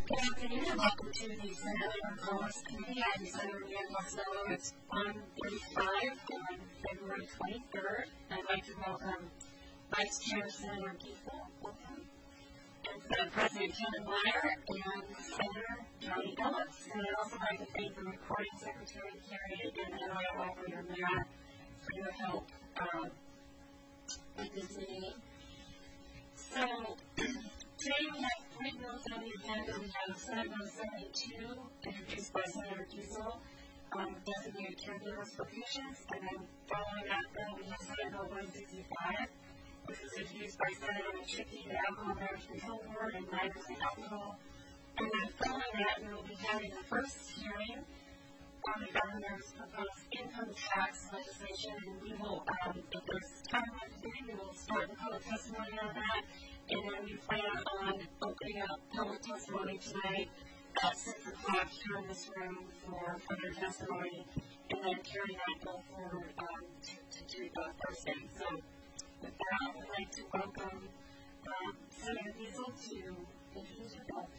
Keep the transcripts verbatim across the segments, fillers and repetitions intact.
Good afternoon and welcome to the Senate Reforms Committee at the Senator Ian Marcello. It's one thirty-five on February twenty-third. I'd like to welcome Vice Chair Senator Giesel, welcome, and Senate President Kevin Meyer and Senator Johnny Ellis. And I'd also like to thank the recording secretary, Carrie, and the N R O operator, Mayor, for your help uh, with this meeting. So, today we have three bills on the agenda. We have Senate Bill seventy-two, introduced by Senator Giesel, um, designated caregivers for patients, and then following that bill, we have Senate Bill one sixty-five, which was introduced by Senator McChickey, the Alcohol Beverage Control Board, and Riders and Alcohol. And then following that, we will be having the first hearing on the governor's proposed income tax legislation, and we will, um, if there's time left today, we will start the public testimony on that. And then we plan on opening up public testimony tonight at six o'clock here in this room for further testimony, and then carry that bill forward um, to, to, to uh, Thursday. So with that, I would like to welcome um, Senator Giesel to introduce your bill.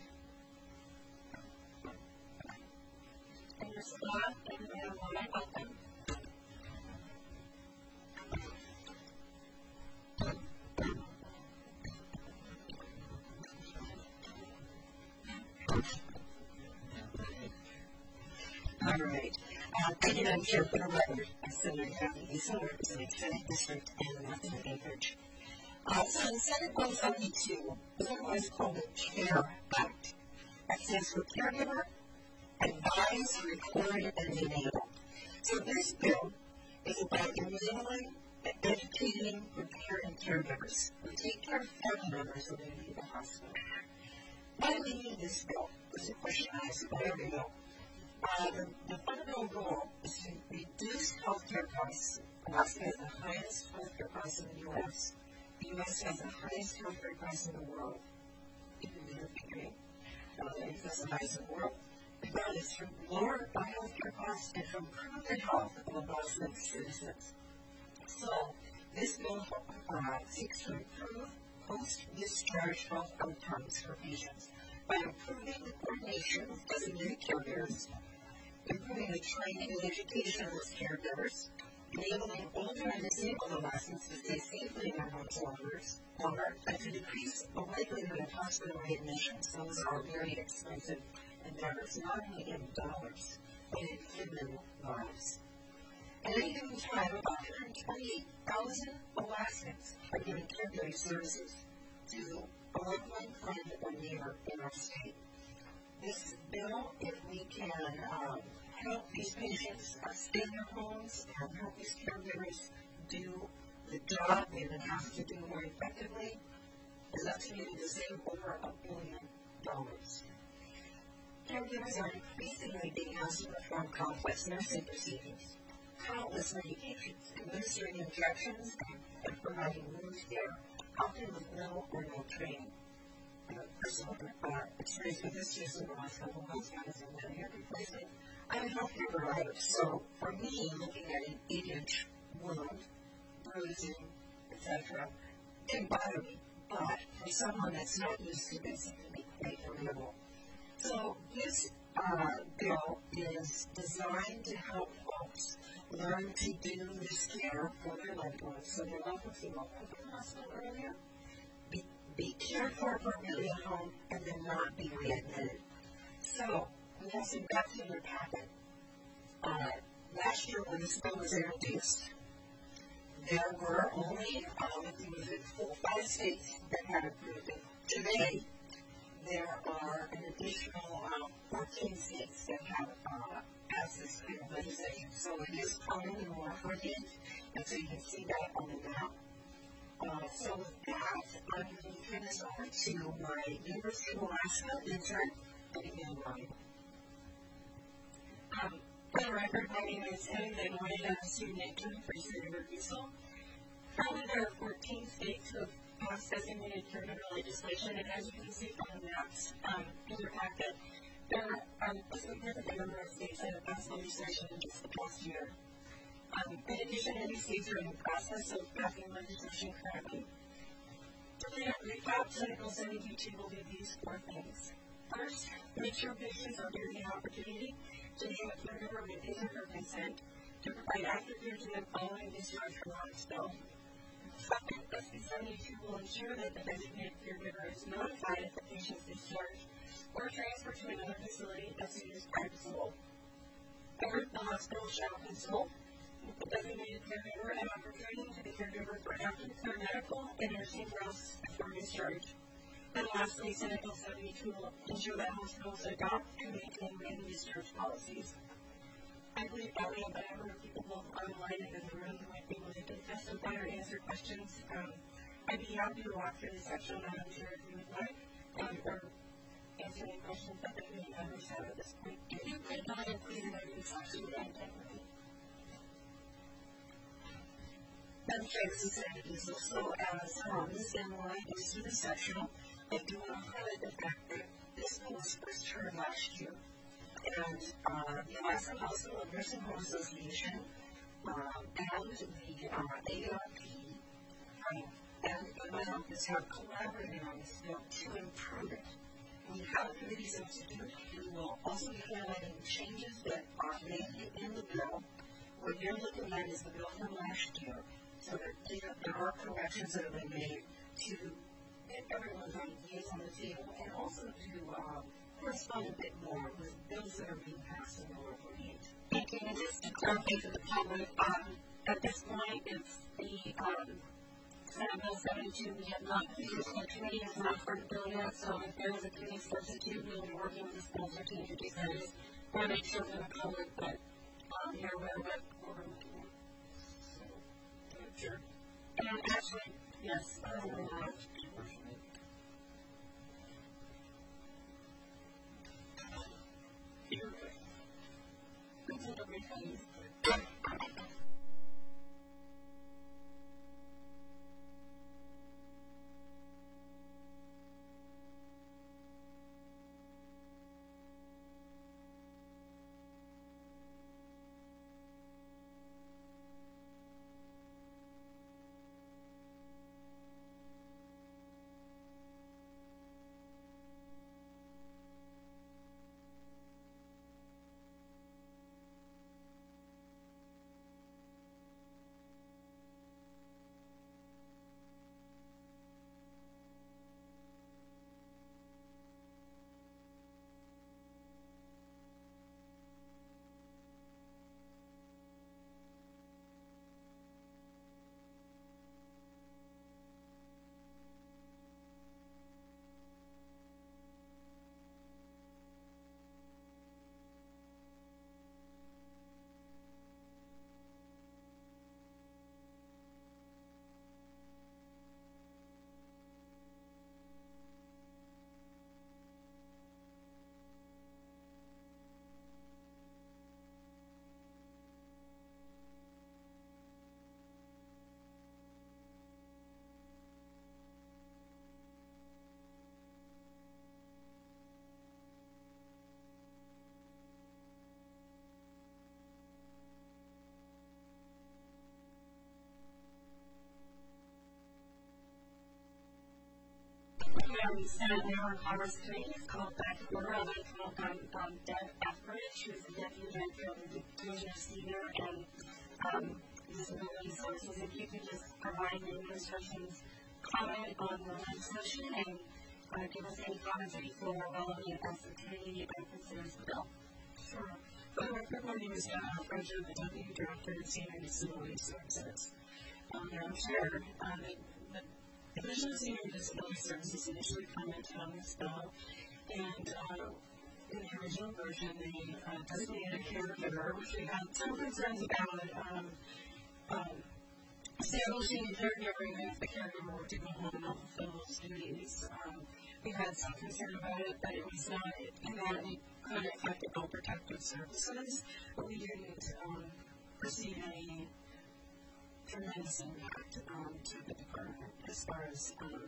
And your staff and Mayor White, welcome. All right. Uh, thank you, Madam Chair. For the record, I'm Senator Kathy Giesel, representing Senate District and Mountain Anchorage. Uh, so, the Senate Bill seventy-two is otherwise called the CARE Act. That stands for Caregiver, Advise, Record, and Enable. So, this bill is about enabling, educating, preparing caregivers who take care of family members when they leave the hospital. Why do we need this bill? It's a question I ask about every bill. Uh, the, the fundamental goal is to reduce healthcare costs. Alaska has the highest healthcare costs in the U S The U S has the highest healthcare costs in the world. Even in the degree. Uh, it has the highest in the world. The goal is to lower our healthcare costs and to improve the health of Alaska citizens. So, this bill uh, seeks to improve post-discharge health outcomes for patients by improving the coordination of designated caregivers, improving the training and education of those caregivers, enabling older and disabled Alaskans to stay safely in their homes longer, and to decrease the likelihood of hospital readmissions. Those are very expensive endeavors, not only in dollars, but in human lives. At any given time, about one hundred twenty-eight thousand Alaskans are giving caregiving services to a loved one, friend, or neighbor in our state. This bill, if we can um, help these patients uh, stay in their homes and help these caregivers do the job they've been asked to do more effectively, is estimated to save over a billion dollars. Caregivers are increasingly being asked to perform complex nursing procedures, countless medications, administering injections, and providing wound care, often with little or no training. Uh, personal uh, experience with this just in the last couple of months, I was in the hip replacement. I'm a healthcare provider, so for me, looking at an eight-inch wound, bruising, et cetera, didn't bother me. But for someone that's not used to this, it can be quite formidable. So this uh, bill is designed to help folks learn to do this care for their loved ones, so their loved ones who won't go to the hospital earlier, be, be cared for appropriately at home, and then not be readmitted. So, we have some facts in your packet. Uh, last year, when this bill was introduced, there were only, um, it was in full five states that had approved it. Today, there are an additional uh, fourteen states that have uh, passed this kind of legislation. So it is common in more fourteen, and so you can see that on the map. Uh, so with that, I'm going to turn this over to my University of Alaska intern, Vivian Ryan. Um, for the record, my name is Evan Van Noy. I'm a student intern for Senator Giesel. Currently, there are fourteen states who have passed designated caregiver legislation, and as you can see from the maps um, in your packet, there are a significant number of states that have passed legislation in just the past year. Um, in addition, many states are in the process of passing legislation currently. To recap, Senate Bill seventy-two will do these four things. First, make sure patients are given the opportunity to name a caregiver with his or her consent to provide aftercare to them following discharge from hospital. Second, S B seventy-two will ensure that the designated caregiver is notified if the patient is discharged or transferred to another facility as soon as practicable. Third, the hospital shall consult with the designated caregiver and offer training to the caregiver for aftercare medical and nursing routes before discharge. And lastly, Senate Bill seventy-two will ensure that hospitals adopt and maintain written discharge policies. I believe that we have a number of people both online and in the room who might be able to testify or answer questions. Um, I'd be happy to walk through this section, Madam Chair, if you would like, um, or answer any questions that the committee members have at this point. If you could go ahead and please introduce section one. Madam Chair, this is Sandy Diesel. So as um, Miz Emily goes through the section, I do want to highlight the fact that this bill was first heard last year. And uh, the Alaska Hospital and Nursing Home Association um, and the uh, A A R P um, and my office have collaborated on this bill to improve it. We have a committee substitute who will also be highlighting the changes that are made in the bill. What you're looking at is the bill from last year, so that there, there are corrections that have been made to get everyone's ideas on the table and also to um, correspond a bit more with bills that are being passed in the local eight. Thank you. And just to clarify for the public, um, at this point, it's the um, Senate Bill seventy-two. We have not, the committee has not heard the bill yet, so if there is a committee substitute, we'll be working with the sponsor to introduce those. I want to make sure for the public that um, you're aware of what we're looking at. So, Sure. and actually, yes, uh, Um, Senate Member Congress Committee is called back to order. I'd like to welcome um, Deb Etheridge, who is the Deputy Director of the Division of Senior and um, Disability Services. If you could just provide the administration's comment on the legislation and uh, give us any comments that you feel are relevant as the committee considers the bill. Sure. For the record, my name is Deb Etheridge. I'm the Deputy Director of Senior and Disability Services. Um, Madam Chair, um, the The Division of Senior and Disability Services initially commented on this bill, and uh, in the original version, they uh, designated a caregiver, which we had some concerns about um, um, establishing a caregiver even if the caregiver were to go home and not fulfill those duties. Um, we had some concern about it, that it was not, and that it could affect adult protective services, but we didn't um, perceive any tremendous impact um, to the department as far as um,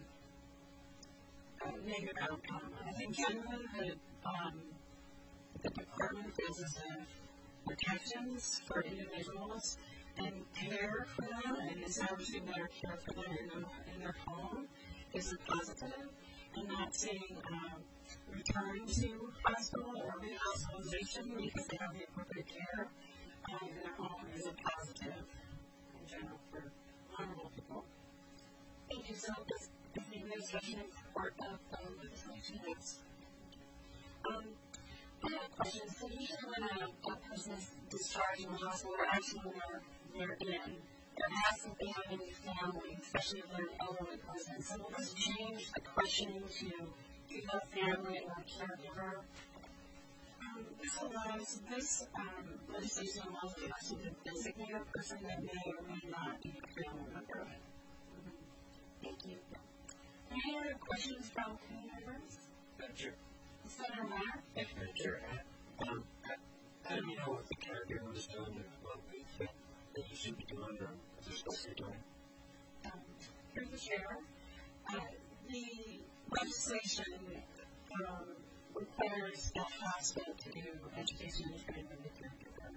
uh, negative outcome. I think generally the, um, the department feels as if protections for individuals and care for them and establishing better care for them in, in their home is a positive, and not seeing um, return to hospital or rehospitalization because they have the appropriate care um, in their home is a positive in general for vulnerable people. Thank you. So this is the administration in support of the legislation. Yes. Um, I have a question. So usually when a, a person is discharged from the hospital, or actually when they're, they're in, there has to be having a family, especially if they're an elderly person. So will this change the questioning to either family or caregiver? Um, this allows, this um, legislation allows the person to designate a person that may or may not be a family member. Mm-hmm. Thank you. Any other questions from community members? Madam Chair. Senator Meyer? Thank you, Madam Chair. Um, how do you know what the caregiver is doing and what we think that you should be doing or is there supposed to be doing? Um, through the chair, uh, the legislation um, requires the hospital to do education and training of the caregiver.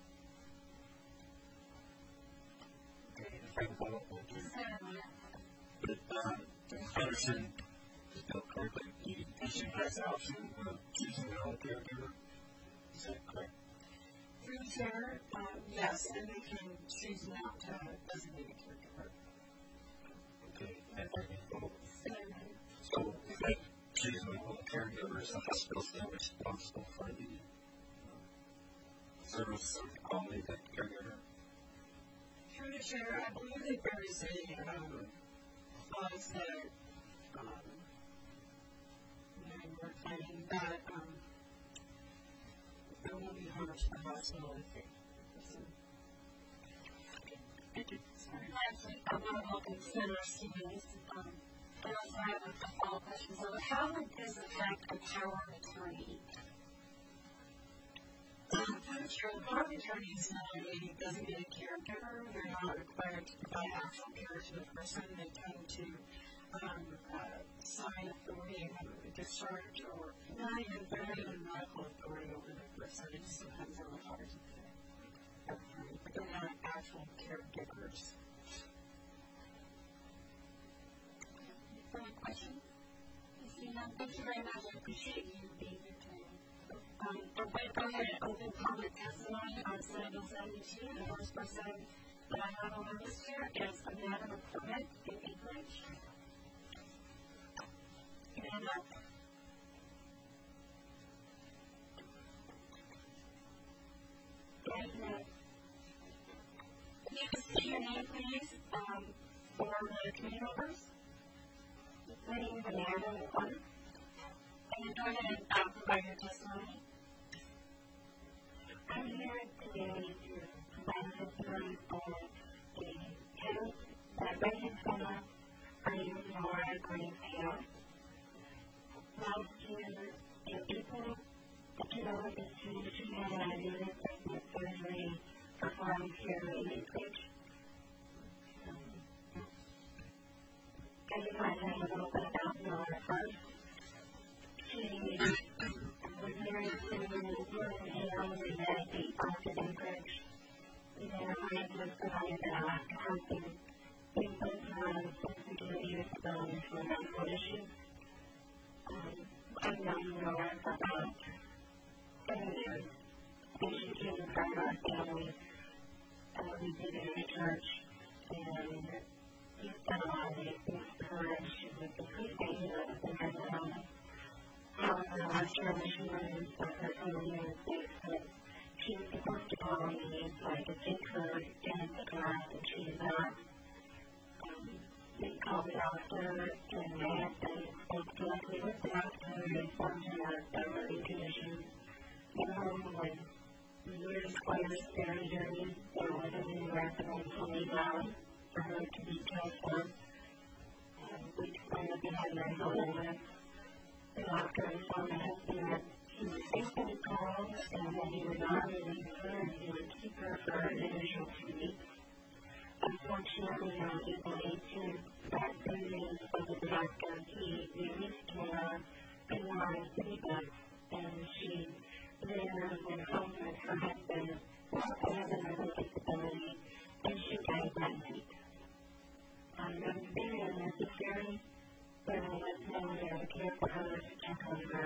Okay, if I can follow up on that. Senator Meyer? But, um, if I understand this bill correctly, the patient has the option of choosing their own caregiver. Is that correct? Through the chair, um, yes, and they can choose not to designate a caregiver. Okay, and if I can follow up. Senator Meyer? So, if I choose my own caregiver, is the hospital still responsible for the service of the quality of that caregiver? Through the chair, I believe that there is a um, clause that um, we're finding that um, there won't be harm to the hospital if it person. Thank you. Sorry. Lastly, I want to welcome Senator Stevens. Um, I also have a follow-up question. So how would this affect a power of attorney? Um, Sure, the power of attorney is not a designated caregiver. They're not required to provide actual care to the person. They tend to um, uh, sign authority on the discharge or not even, they're not even medical authority over the person. It just depends on the powers of the attorney. But they're not actual caregivers. Further questions? Thank you very much. I appreciate you being here today. Um, I'm going to go ahead and open public testimony on seventeen seventy-two. The first person that I have on the list here is Amanda McCormick in Anchorage. Amanda. And, uh, can you just say your name, please, um, for the committee members? My name is Amanda McCormick. And go ahead and um, provide your testimony. I'm here today to provide testimony on the health that Resident Center I am Laura Greenfield. Last year in April of two thousand fifteen, she had an immune replacement surgery performed here in Anchorage. Can you find out a little bit about Laura first? She was very similar to Hale and Medicaid Boston Anchorage. And then I was provided uh, helping input on sensitivity disabilities for medical issues. Um, I've known Laura for about seven years. And she came from our family. Uh, we did it in a church. And we've done a lot of these things for her. And she was a pretty dangerous in her development. However, last year when she went in for her United States, but she was supposed to call me so I could take her in the class, and she did not. Um, they called the doctor, and they had to spoke directly with the doctor and informed her of their living conditions. The home was years squares, very dirty. There wasn't any residence to lay down for her to be cared for. Um, we explained that they had mental illness. The doctor informed my husband that he was faithfully called and that he would not release her and he would keep her for an initial two weeks. Unfortunately, on April eighteenth, that same day spoke with the doctor, he released her in Lawrence City Bus, and she then went home with her husband, who also has a mental disability, and she died that night. Um, it was very unnecessary. But I was known as a care for her to check on her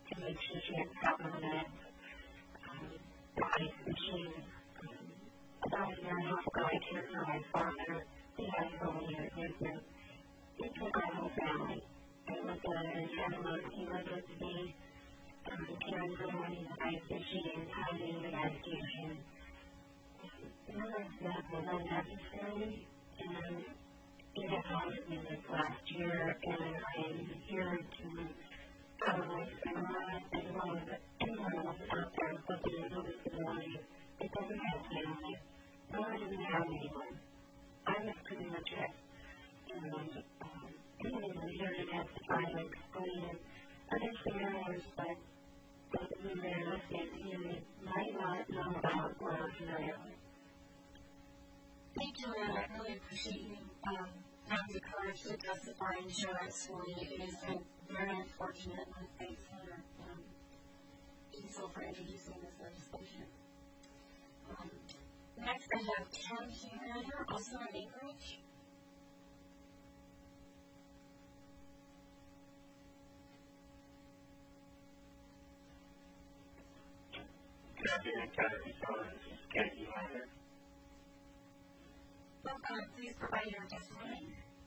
to make sure she had proper meds. Um, the ice machine, um, about a year and a half ago, I cared for my father. He had pneumonia with him. It took our whole family. It was a gentleman. He lived with me, um, caring for him in the ice machine, having the medication. None of that was unnecessary, and it had bothered me this last year, and I'm here to cover my family as well as anyone else out there looking at this disability. It doesn't have family. No, I didn't have anyone. I was pretty much it. And um, anyone was here to testify and explain other scenarios, but those of you that are listening to me might not know about what I'm familiar with. Thank you, Lynn. I really appreciate you um, having the courage to testify and share that story. It has been very unfortunate, and thanks for um, Diesel for introducing this legislation. Um, next, I have Tim Humander, also in Anchorage. Good afternoon, Kennedy. This is Kennedy Humander. Uh, please provide your testimony.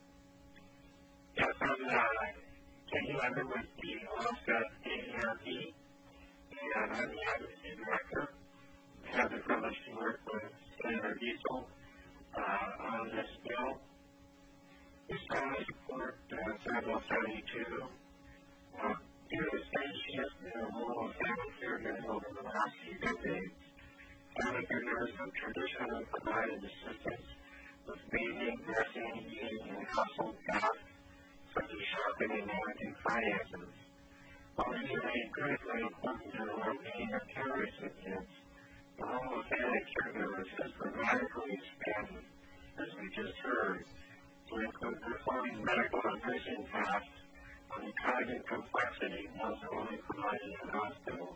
Yes, I'm uh, Kenny Lemon with the Alaska A A R P, and I'm the advocacy director. I have the privilege to work with Senator Diesel uh, on this bill. We strongly support uh, Senate Bill seventy-two. Uh, due to the steady shift in the role of family caregivers over the last few decades, family caregivers have traditionally provided assistance with bathing, dressing, eating, and household tasks, such as shopping and managing finances. While these remain critically important to the well-being of care recipients, the role of family caregivers has dramatically expanded, as we just heard, to include performing medical and nursing tasks on the kind of complexity once only provided in hospitals.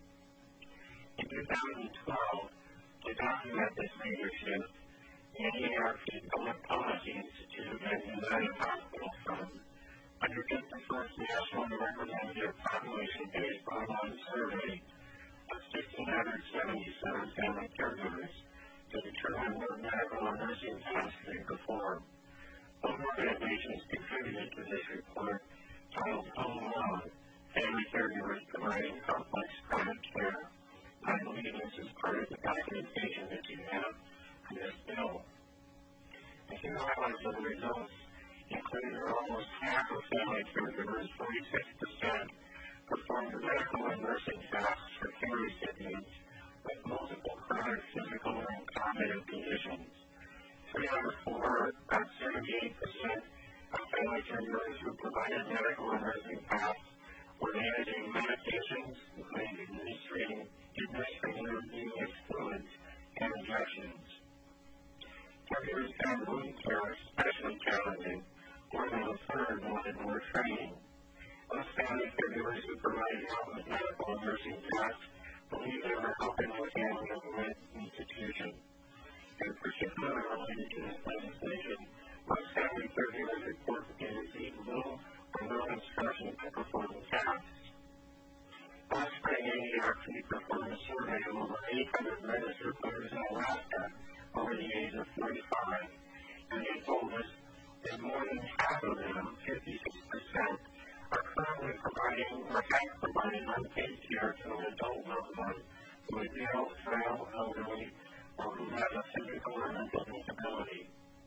In two thousand twelve, to document this major shift, the A A R P Public Policy Institute and the United Hospital Fund undertook the first national representative population-based online survey of one thousand six hundred seventy-seven family caregivers to determine what medical and nursing tasks they perform. Both organizations contributed to this report titled Home Alone, Family Caregivers Providing Complex Chronic Care. I believe this is part of the documentation that you have in this bill. A few highlights of the results include that almost half of family caregivers, forty-six percent, performed medical and nursing tasks for care recipients with multiple chronic physical and cognitive conditions. Three out of four, about seventy-eight percent of family caregivers who provided medical and nursing tasks were managing medications, including administering, administering intravenous fluids and injections. Caregivers found wound care especially challenging. More than a third wanted more training. Most family caregivers who provided help with medical and nursing tasks believe they were helping the family of the right institution. In particular, related to this legislation, most family caregivers report that they received little or no instruction to perform the tasks. Last spring, A A R P performed a survey of over eight hundred registered voters in Alaska over the age of forty-five, and they told us that more than half of them, fifty-six percent, are currently providing or have provided unpaid care to an adult loved one who is ill, frail, elderly, or who has a physical or mental disability.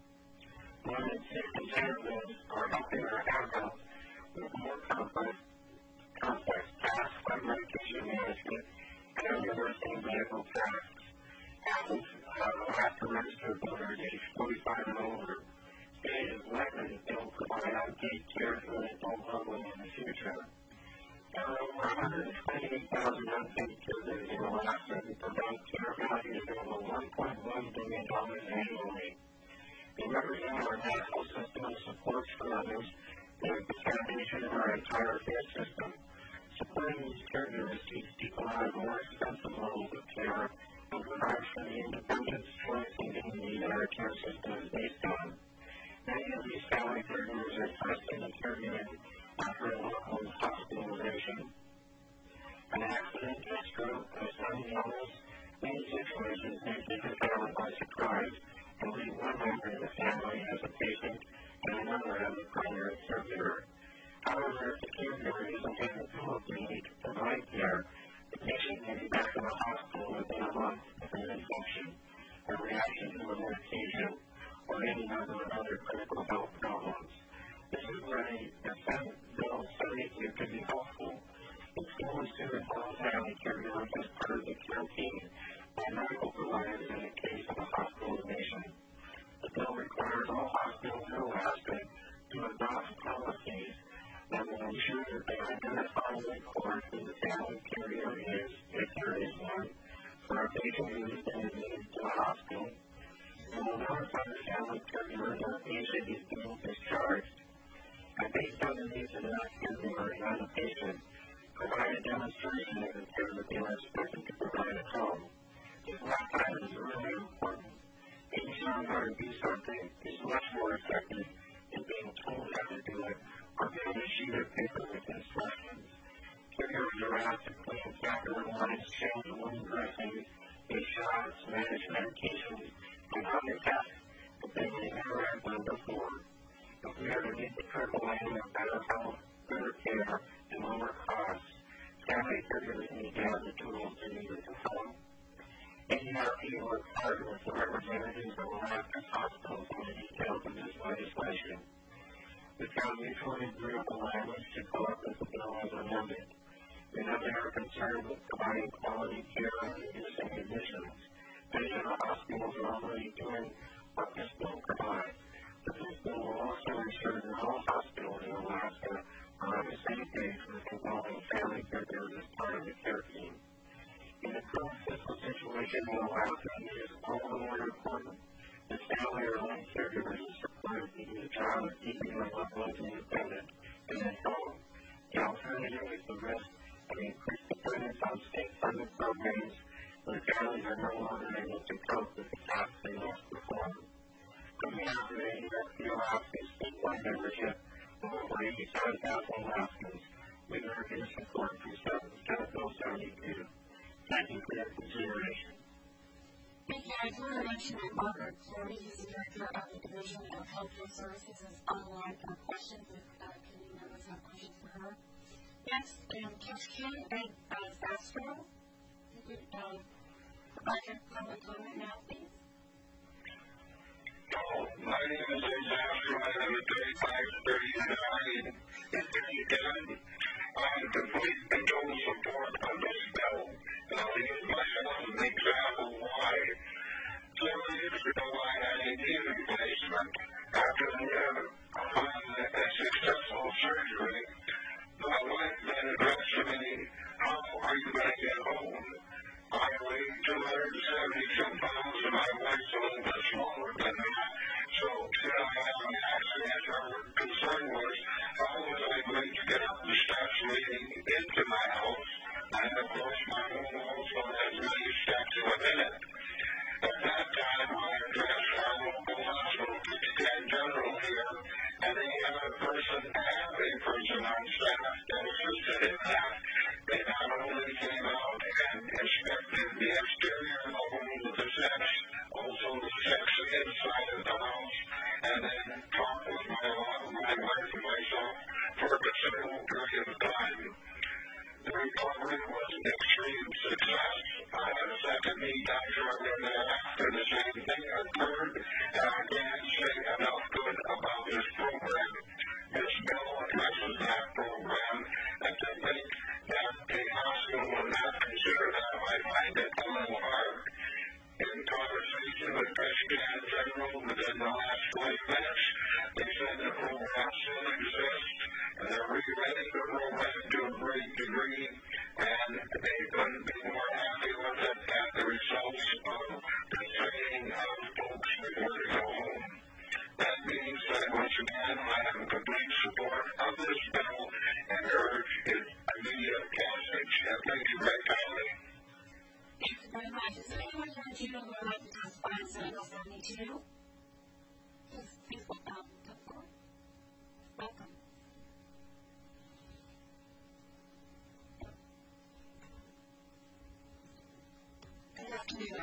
More than sixty percent of those are helping or have helped with more complex, complex tasks like medication management and other nursing medical tasks. Half of Alaska registered voters aged forty-five and older say it is likely that they will provide unpaid care to an adult loved one in the future. There are over one hundred twenty-eight thousand unpaid caregivers in Alaska who provide care valued at over one point one billion dollars annually. They represent our national system of supports for others. They are the foundation of our entire care system. Supporting these caregivers keeps people out of more expensive levels of care and provides for the independence, choice, and dignity that our care system is based on. Many of these family caregivers are trusting and caregiving after a local hospitalization. an accident, a stroke, a sudden illness, many situations may take a family by surprise and leave one member of the family as a patient and another as a primary caregiver. However, if the caregiver isn't given the tools they need to provide care, the patient may be back in the hospital within a month with an infection, a reaction to a medication, or any number of other critical health problems. This is where the Senate Bill seventy-two could be helpful. It's always to involve family caregivers as part of the care team by medical providers in the case of a hospitalization. The bill requires all hospitals in Alaska to adopt policies that will ensure that they identify and record who the family caregiver is, if there is one, for a patient who is admitted to a hospital. They will notify the family caregiver that a patient is being discharged, and based on the needs of that caregiver and the patient, provide a demonstration of the care that they are expected to provide at home. This last time is really important. Being shown how to do something is much more effective than being told how to do it or given a sheet of paper with instructions. Caregivers are asked to clean catheter lines, change wound dressings, give shots, manage medications, and other tasks that they may never have done before. If we are to meet the triple aim of better health, better care, and lower costs, family caregivers need to have the tools they need to help. A E R P worked hard with the representatives of Alaska's hospitals on the details of this legislation. We found mutually agreeable language to come up with the bill as amended. We know they are concerned with providing quality care and reducing admissions. Many of the hospitals are already doing what this bill provides. But this bill will also ensure that all hospitals in Alaska are on the same page with involving family caregivers as part of the care team. In the current fiscal situation in Alaska, it is all the more important that family or home caregivers are supported to do the job of keeping their loved ones independent and at home. The alternative is the risk of increased dependence on state-funded programs where families are no longer able to cope with the tasks they must perform. On behalf of A E R P Alaska's statewide membership of over eighty-five thousand Alaskans, we urge your support for Senate Bill seventy-two. Thank you for your consideration. Thank you. I just want to mention that Margaret Florey, who's the Director of the Division of Healthcare Services, is online for questions. If uh, committee members have questions for her. Next, um, Kim and uh, Astro. You could uh, provide your public comment now, please. Oh, my name is James Astro. I have a thirty-five thirty-nine in fifty-seven. I'm complete and total support of this bill. And I'll use myself as an example why. Several years ago, I had a knee replacement. After the uh, a successful surgery, my wife then addressed to me, how are you going to get home? I weigh two hundred seventy-two pounds, and my wife's a little bit smaller than that. So, should I have an accident, our concern was, how was I going to get up the steps leading into my house? And, of course, my home also has many steps within it. At that time, I addressed our local hospital, Pittsburgh General here, and they had a person, have a person on staff that assisted in that. They not only came out and inspected the exterior of the home with the steps, also the steps inside of the house, and then talked with my, my wife and myself for a considerable period of time. The recovery was an extreme success. I had a second knee doctor in there after the same thing occurred, and I can't say enough good about this program. This bill addresses that program, and to think that a hospital will not consider that, I find it a little hard. In conversation with Pittsburgh General within the last twenty minutes, they said the program still exists, and they're rewriting the program to a great degree, and they couldn't be more happy with it at the results of the training of folks before they go home. That being said, once again, I have complete support of this bill and urge its immediate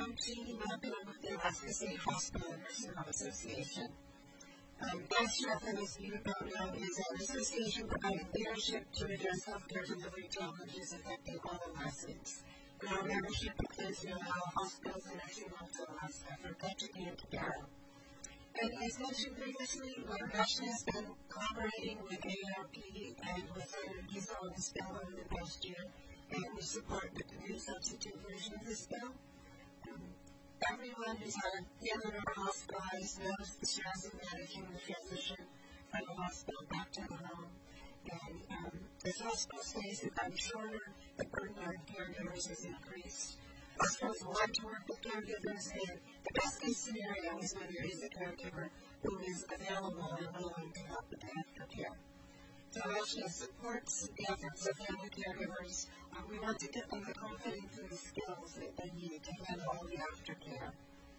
I'm Jeannie Mappin with the Alaska State Hospital and Nursing Home Association. Um, A S H F, as you don't know, is an association providing leadership to address healthcare delivery challenges affecting all Alaskans. And our membership includes how hospitals and nursing homes in Alaska from Patrick and Cadero. And as mentioned previously, our passion has been collaborating with A A R P and with Senator Diesel on this bill over the past year, and we support the new substitute version of this bill. Um, everyone who's had a family member hospitalized knows the stress of managing the transition from the hospital back to the home. And um, as hospital stays have gotten shorter, the burden on caregivers has increased. Hospitals want to work with caregivers, and the best case scenario is when there is a caregiver who is available and willing to help with the aftercare. So A S H F supports the efforts of family caregivers. Uh, we want to give them the confidence and the skills that they need to handle all the aftercare.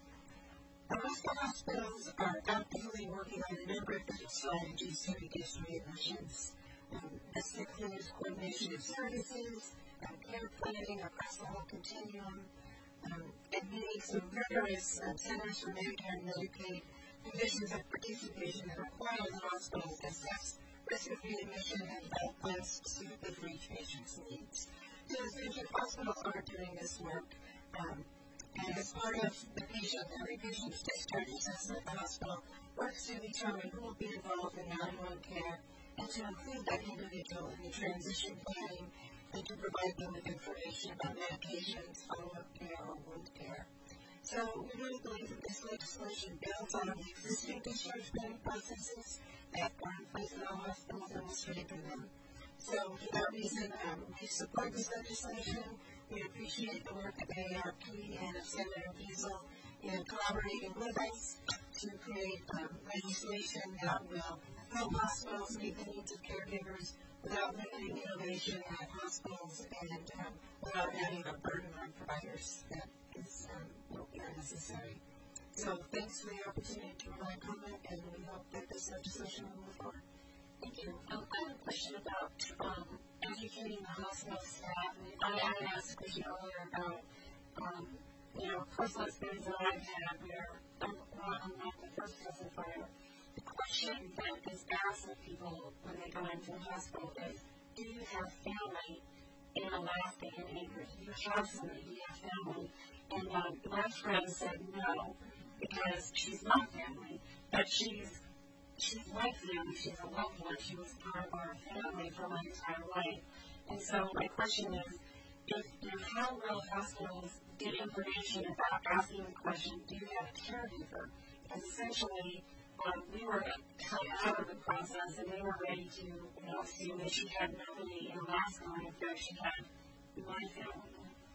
Alaska hospitals are actively working on a number of different strategies to reduce readmissions. Um, this includes coordination of services, um, care planning across the whole continuum, um, and meeting some rigorous uh, Centers for Medicare and Medicaid conditions of participation that require the hospitals to assess risk of readmission and develop plans specifically for each patient's needs. So as mentioned, hospitals are doing this work, um, and as part of the patient, every patient's discharge assessment, the hospital works to determine who will be involved in nine-one-one care and to include that individual in the transition planning and to provide them with information about medications, follow-up care, or wound care. So we really believe that this legislation builds on the existing discharge planning processes that are in place in all hospitals and will strengthen them. So for that reason, um, we support this legislation. We appreciate the work of A A R P and of Senator Diesel in collaborating with us to create um, legislation that will help hospitals meet the needs of caregivers without limiting innovation at hospitals and um, without adding a burden on providers that is um, will be unnecessary. So thanks for the opportunity to provide comment, and we hope that this legislation will move forward. Thank you. Um, I have a question about um, educating the hospital staff. I, I asked a question earlier about, um, you know, personal experience that I've had where I'm, I'm not the first testifier. The question that is asked of people when they go into the hospital is, do you have family in Alaska and Anchorage? Do you have somebody? Do you have family? And um, my friend said no, because she's not family, but she's she's like family. She's a loved one. She was part of our family for my entire life. And so my question is, if, you know, how will hospitals get information about asking the question, do you have a caregiver? Because essentially, Um, we were cut out of the process, and they were ready to, you know, assume that she had nobody in Alaska, and in fact, she had my family.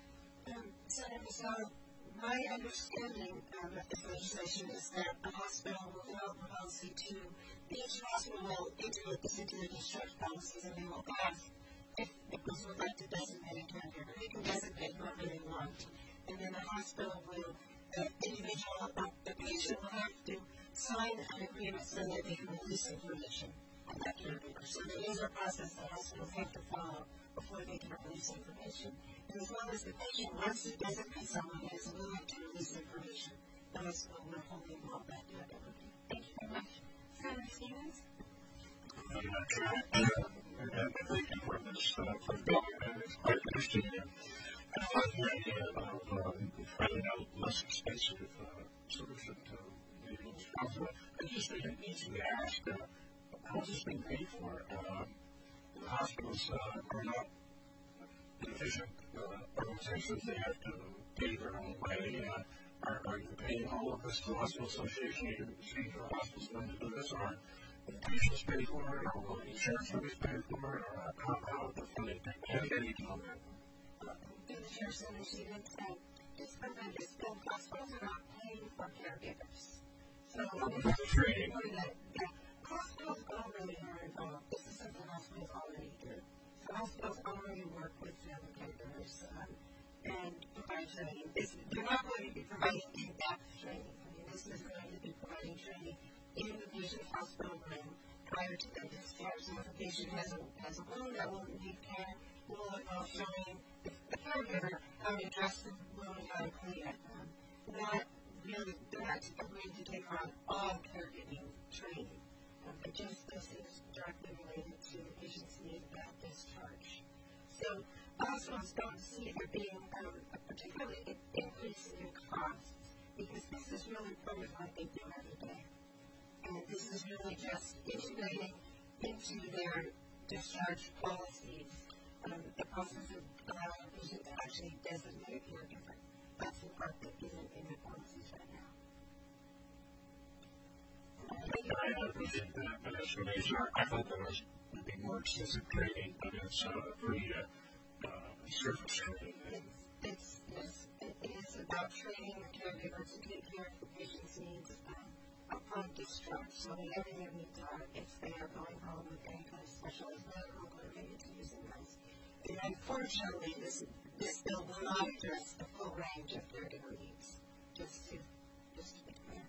Um, Senator, so my understanding um, of this legislation is that the hospital will develop a policy to, each hospital will integrate this into the discharge policies, and they will ask if victims would like to designate a caregiver. They can designate whoever they want, and then the hospital will, the individual, uh, the patient will have to sign an agreement so that they can release information on that caregiver. So there is a process that hospitals have to follow before they can release information. And as long as the patient wants to designate someone who is willing to release information, the hospital will hold them all back to that ability. Thank you very much. Senator Stevens? I'm not sure. And thank you for this, uh, for the bill, and it's quite interesting. And I love the idea of um, finding out less expensive uh, solution to I just think it needs to be asked, uh, how's this being paid for? Uh, the hospitals uh, are not efficient uh, organizations. They have to pay their own way. Uh, are, are you paying all of this to the Hospital Association? Are you seeing the hospitals going to do this? Or are the patients pay for it? Or will the insurance companies pay for it? Or uh, how, how the funding have any on that? The insurance industry would say, just remember this bill, hospitals are not paying for caregivers. So, training. that, that hospitals already are involved. This is something hospitals already do. So hospitals already work with family caregivers um, and provide training. This, they're not going to be providing in-depth training. I mean, this is going to be providing training in the patient's hospital room prior to their discharge. So if a patient has a, has a wound that will need care, we'll involve showing the, the caregiver how to address the wound, how to clean it. Um, not really, they're not going to take on all caregiving training, um, but just this is directly related to the patient's need at discharge. So hospitals don't see there being um, a particular increase in costs because this is really part of what they do every day. And this is really just integrating into their discharge policies um, the process of allowing a patient to actually designate a caregiver. That's the part that isn't in the policies right now. I appreciate that, but as for these, I thought there was would be more extensive training, but it's uh, pretty uh, uh, surface training. It's, it's, it is about training the caregiver to take care of the patient's needs um, upon discharge. So whatever their needs are, if they are going home with any kind of specialized medical or related to using those. And unfortunately, this this bill will not address the full range of caregiver needs. Just to just to be clear.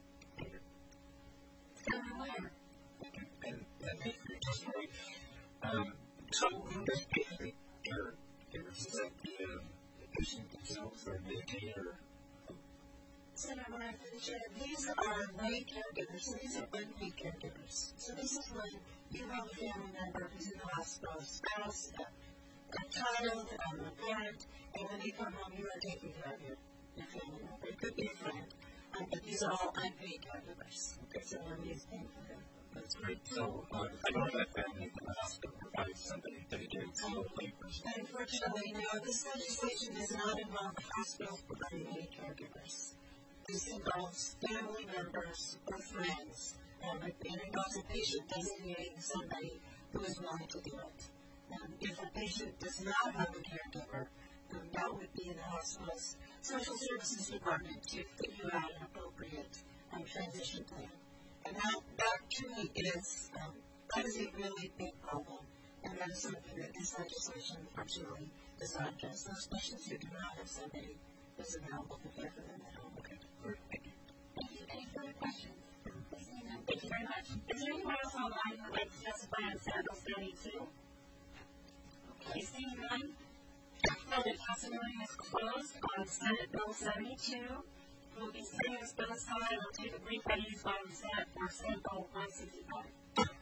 And, and thank you for your testimony. Um, so, who does pay for the caregivers? Is that the, uh, the patient themselves or Medicaid or? Senator Martin, these are lay caregivers, so these are unpaid caregivers. So this is when you have a family member who's in the hospital, a spouse, a, a child, um, a parent, and when they come home, you are taking care of your, your family member. It could be a friend, um, but these are all unpaid caregivers. Okay, so nobody is paying for them. That's great. So, uh, I know that family in the hospital provides somebody dedicated to the papers. Unfortunately, no, this legislation does not involve hospitals providing any caregivers. This involves family members or friends, um, and it involves a patient designating somebody who is willing to do it. Um, if a patient does not have a caregiver, um, that would be in the hospital's social services department to figure out an appropriate um, transition plan. And that, that truly is, um, that is a really big problem, and that is something that this legislation unfortunately does not address, those patients who do not have somebody who is available to care for them at home. Okay, great. Thank you. Thank you. Any further questions? Thank you very much. Is there anyone else online who would like to testify on Senate Bill seventy-two? Okay, seeing none, the testimony is closed on Senate Bill seventy-two. We'll be setting this bill aside. We'll take a brief recess while we set for Senate Bill one sixty-five.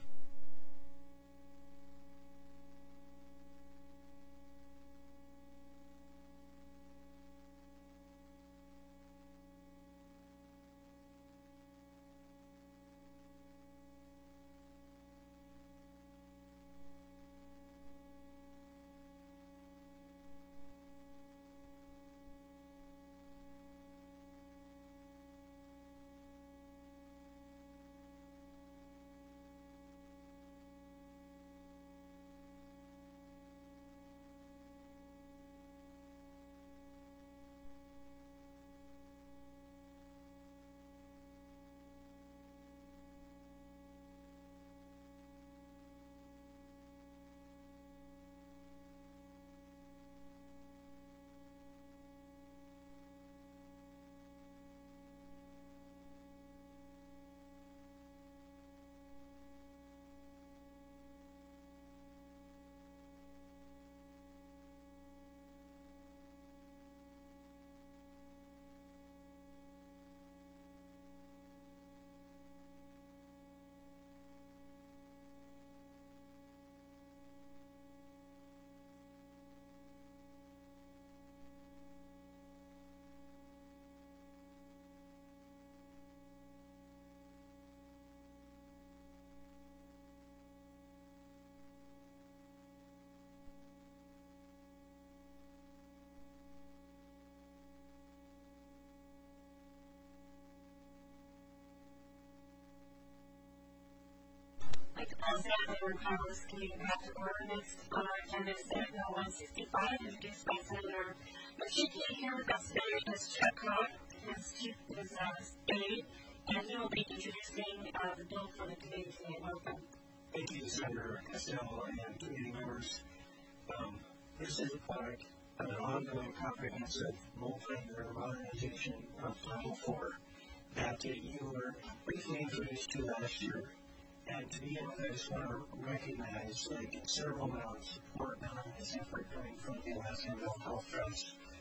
I'd like to pause now and recall this committee back to order. Next on our agenda is Senate Bill one sixty-five, introduced by Senator Mashiki. Here with us today is Chuck Cobb, his chief his uh, aide, and he will be introducing uh, the bill for the committee today. Welcome. Thank you, Senator Costello and committee members. Um, this is a product of an ongoing comprehensive multi-year modernization of Title four that uh, you were briefly introduced to last year. And to begin with, I just want to recognize the considerable amount of support behind this effort coming from the Alaska Mental Health Trust,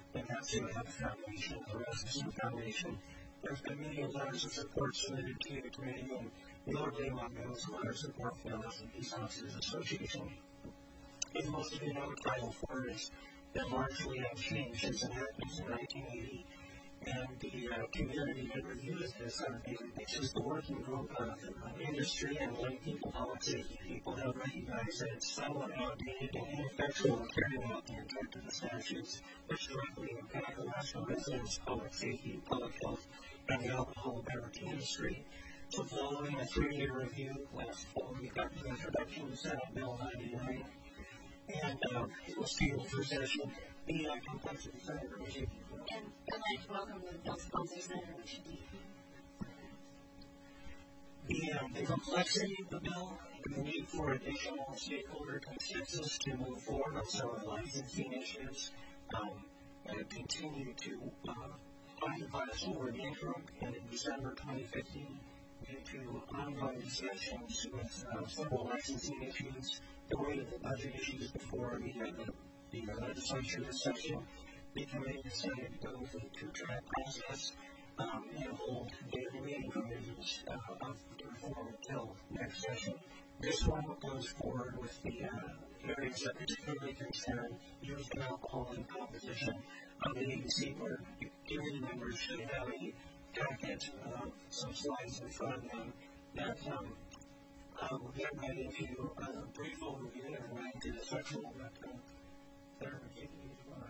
and that's who have a foundation, the Rasmussen Foundation. There's been many letters of support submitted to the committee, and notably among those letters of support for the National Peace Officers Association. As most of you know, Title four has been largely unchanged since enactment in nineteen eighty. And the uh, community that reviews this on a daily basis, the working group of uh, industry and lay people, public safety people, have recognized that it's somewhat outdated and ineffectual in carrying out the intent of the statutes, which directly impact Alaska residents, public safety, public health, and the alcohol beverage industry. So following a three-year review, last fall we got the introduction of Senate Bill ninety-nine, and um, it was tabled for session. The uh, complexity Senator Richie. And I'd like to welcome the bill sponsor, Senator Richie D. The, um, the complexity of the bill, the need for additional stakeholder consensus to move forward on some of the licensing issues, um, and continue to uh, occupy us over the interim and in December twenty fifteen due to ongoing discussions with uh, several licensing issues, the weight of the budget issues before the, uh, the, the legislature this session. The committee decided to go with a two-track process um, and hold daily meeting meetings uh, of the reform until next session. This one goes forward with the uh, areas that particularly concern youth and alcohol and composition of the agency, where committee members should have a packet of some slides in front of them that um, uh, will get right into a uh, brief overview and right into the section that uh, they're taking you to.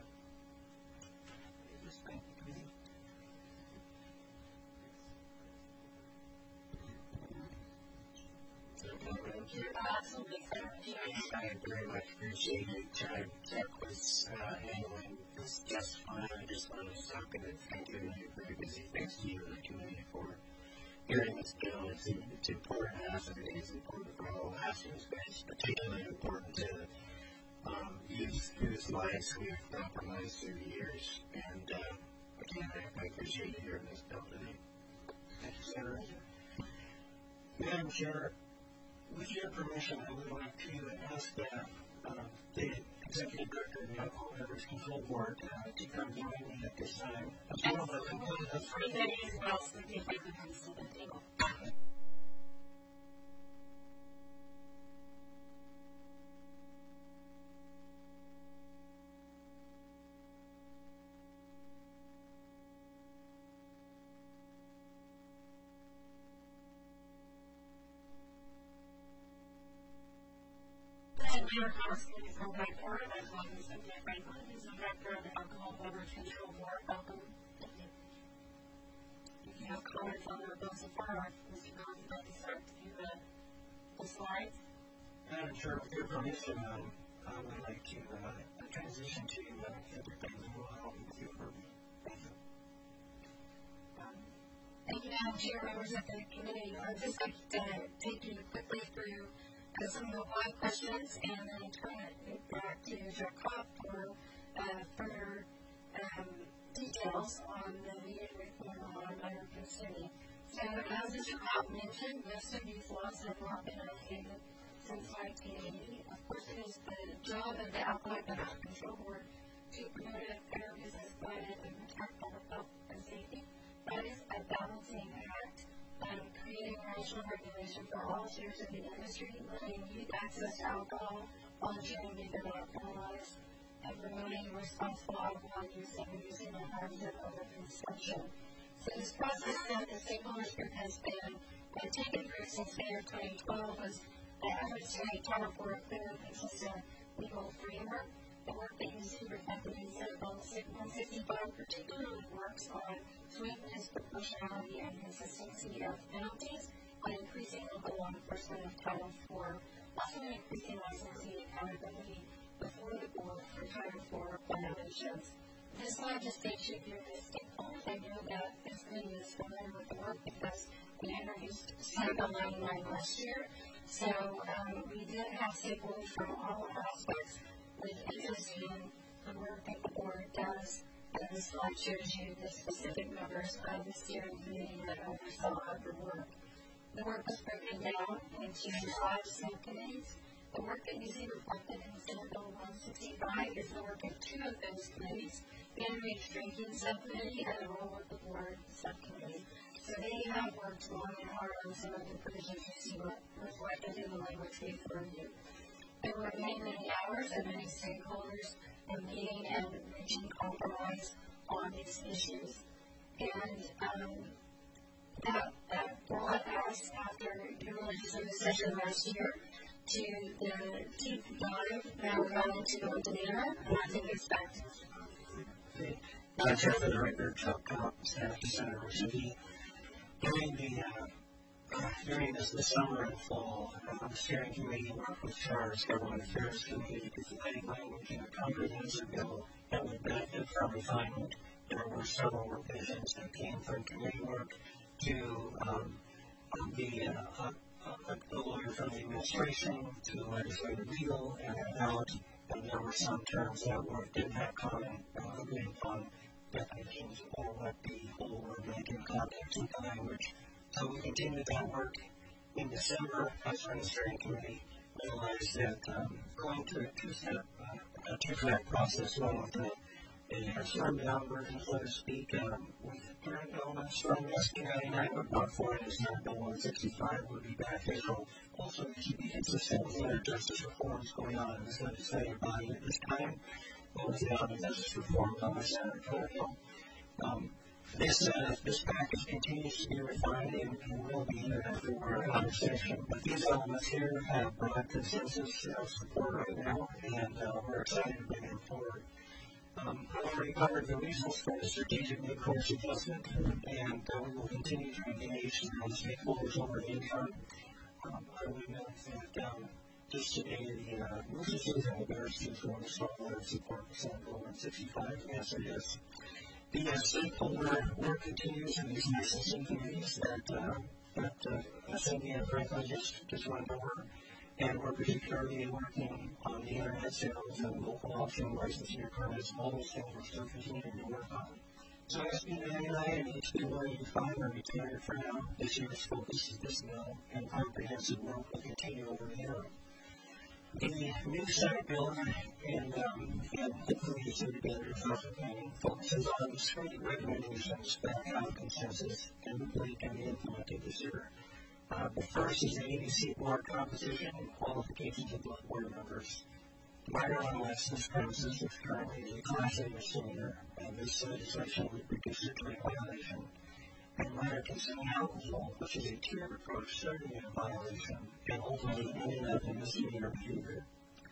Absolutely. I very much appreciate it. Uh, Jack was uh, handling this just fine. I just wanted to talk and thank you. You're very busy. Thanks to you and the committee for hearing this bill. It's, it's important to us, and it is important for all Alaskans, but it's particularly important to um, youth whose lives we've compromised through the years. And uh, again, I, I appreciate you hearing this bill today. Thank you, Senator. Madam Chair, with your permission, I would like to ask that uh, the Executive Director of the Alcohol Beverage Control Board uh, to come join me at this time. As well as the component of Three minutes, what else would you like to come to the table? Mayor Constantine is held by board, as well as Cynthia Franklin, who's the Director of the Alcohol Beverage Control Board. Welcome. Thank you. If you have comments on their bills so far, Mister Constantine, would like to start to do the, the slides? Madam Chair, with your permission, um, I would like to uh, transition to Madam Secretary who will help me with your purview. Thank you. Um, thank you, Madam Chair, members of the committee. I'd just like to take you quickly through Uh, some of the live questions and then turn it back to Jack Kopp for uh, further um, details on the needed reform law in American City. So, as Mister Kopp mentioned, most of these laws have not been updated since nineteen eighty. Of course, it is the job of the Alcohol Beverage Control Board to promote a fair business climate and protect public health and safety. That is a balancing act. Um, creating national regulation for all tiers of the industry, limiting youth access to alcohol while ensuring they do not penalize, and promoting responsible alcohol use and reducing the harms of overconsumption. So this process that the stakeholders group has been uh, taken through since May of twenty twelve was the efforts to make Title four a clear and consistent legal framework. The work that you see reflected in Senate Bill one sixty-five particularly works on sweetness, proportionality, and consistency of penalties, and increasing local law enforcement of Title four, also increasing licensing accountability before the board for Title four violations. This slide just takes you through the stakeholders. I know that this committee is familiar with the work because we introduced Senate Bill ninety-nine last year. So um, we did have stakeholders from all aspects with interest in the work that the board does, and this slide shows you the specific members of the steering committee that oversaw the work. The work was broken down into five subcommittees. The work that you see reflected in Senate Bill one sixty-five is the work of two of those committees. Underage Drinking Subcommittee and a role with the board subcommittee. So they have worked long and hard on some of the provisions to see what reflected in the language we reviewed. There were many, many hours and many stakeholders in meeting and reaching compromise on these issues. And um, that, that brought us, after the legislative session last year, to the deep dive that we're going to go into later, and I think it's back to Uh, Chair for the record, Chuck Cobb, staff to Senator City. During the uh, uh, during this, the summer and fall, uh, the steering committee worked with Charter's Government Affairs Committee to design language in a comprehensive bill that would benefit from refinement. There were several revisions that came from committee work to um, the uh, uh, uh, the lawyer from the administration to legislative legal and out. And there were some terms that were, didn't have common uh, agreed upon definitions or what the whole word meant in context of the language. So we continued that work. In December, as for the steering committee, realized that um, going to a two-step, uh, a two-track process, one with the a slimmed down version, so to speak, um, with current bill from S B ninety-nine, but not for it is now Bill one sixty-five would be beneficial. Also, it should be consistent with other justice reforms going on in this legislative body at this time. What was the other justice reform done by Senator Cargill? Um, this, uh, this package continues to be refined and, and will be even after we're in conversation. But these elements here have broad consensus of support right now, and uh, we're excited to bring them forward. Um, I've already covered the reasons for the strategic mid-course adjustment, and uh, we will continue to engage the stakeholders over the interim. Um, I would note that um, just today, the uh, Massachusetts and the Bears team for the strong letter of support for Senate Bill one sixty-five. Yes, it is. The uh, stakeholder work continues in these licensing committees that uh, that uh, Cindy and Franklin just, just went over. And we're particularly working on the internet sales and local auction licensing permits, all those things we're still continuing to work on. So S B ninety-nine and H B one eighty-five are retired for now. This year's focus is this bill, and comprehensive work will continue over the interim. The new Senate bill, and, um, and hopefully it's in together for planning, focuses on three recommendations that have consensus and hopefully can be implemented this year. Uh, the first is the A B C board composition and qualifications of both board members. Minor unlicensed premises, which currently is a class A misdemeanor, and this legislation would reduce it to a violation. And minor consuming alcohol, which is a tiered approach, starting in a violation, and ultimately ending up in misdemeanor behavior.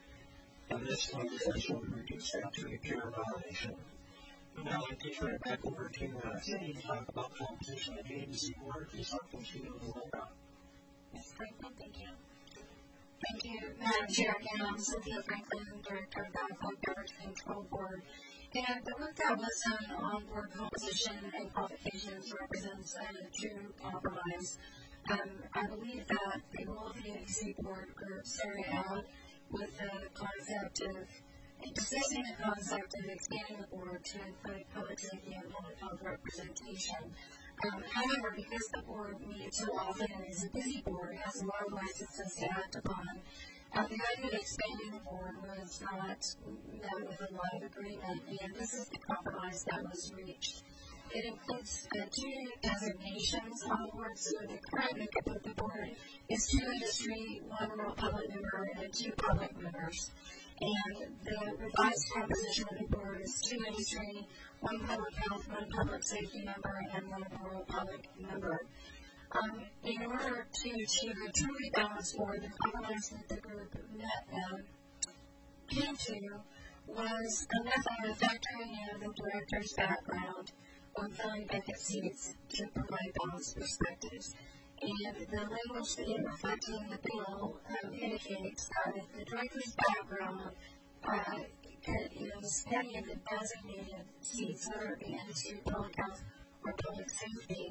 And this legislation would reduce that to a pure violation. Now I'd like to turn it back over to uh, Cindy to talk about composition of the A B C board, is something she knows a little about. Miz Franklin, thank you. Thank you, Madam Chair. Again, I'm Cynthia Franklin, Director of the Alcoholic Beverage Control Board. And the work that was done on board composition and qualifications represents a true compromise. Um, I believe that the role of the A B C board group started out with the concept of discussing the concept of expanding the board to include public safety and public health representation. Um, however, because the board meets so often and is a busy board, it has a lot of licenses to act upon, uh, the idea of expanding the board was not met with a lot of agreement, and this is the compromise that was reached. It includes uh, two new designations on the board, so the current makeup of the board is two industry, one rural public member, and two public members. And the revised composition of the board is two industry, one public health, one public safety member, and one rural public member. Um, in order to achieve a truly balanced board, the compromise that the group met, um, came to was a method of factoring in the director's background when filling vacant seats to provide balanced perspectives. And the language that is reflected in the bill um, indicates that if the director's background uh, is any of the designated seats, whether it be industry, public health, or public safety,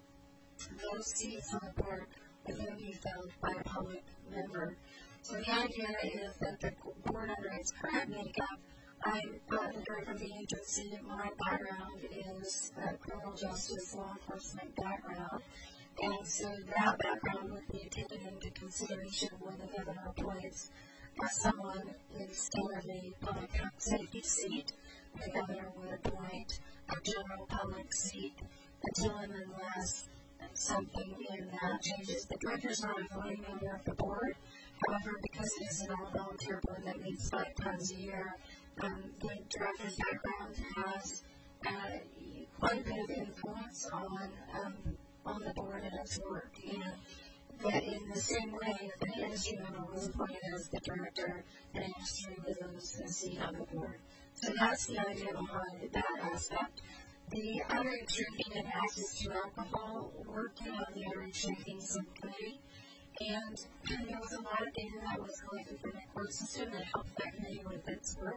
those seats on the board would then be filled by a public member. So the idea is that the board under its current makeup, I'm uh, the director of the agency. My background is uh, criminal justice, law enforcement background. And so that background would be taken into consideration when the governor appoints uh, someone instead of a public safety seat the governor would appoint a general public seat until and unless something in that changes. The director is not a voting member of the board. However, because it is an all-volunteer board that meets five times a year, um, the director's background has uh, quite a bit of influence on um, on the board and its work. And that in the same way, if an industry member was appointed as the director, an industry would lose a seat on the board. So that's the idea behind that aspect. The outreach drinking and access to alcohol working on the outreach drinking subcommittee, and there was a lot of data that was collected from the court system that helped that committee with its work.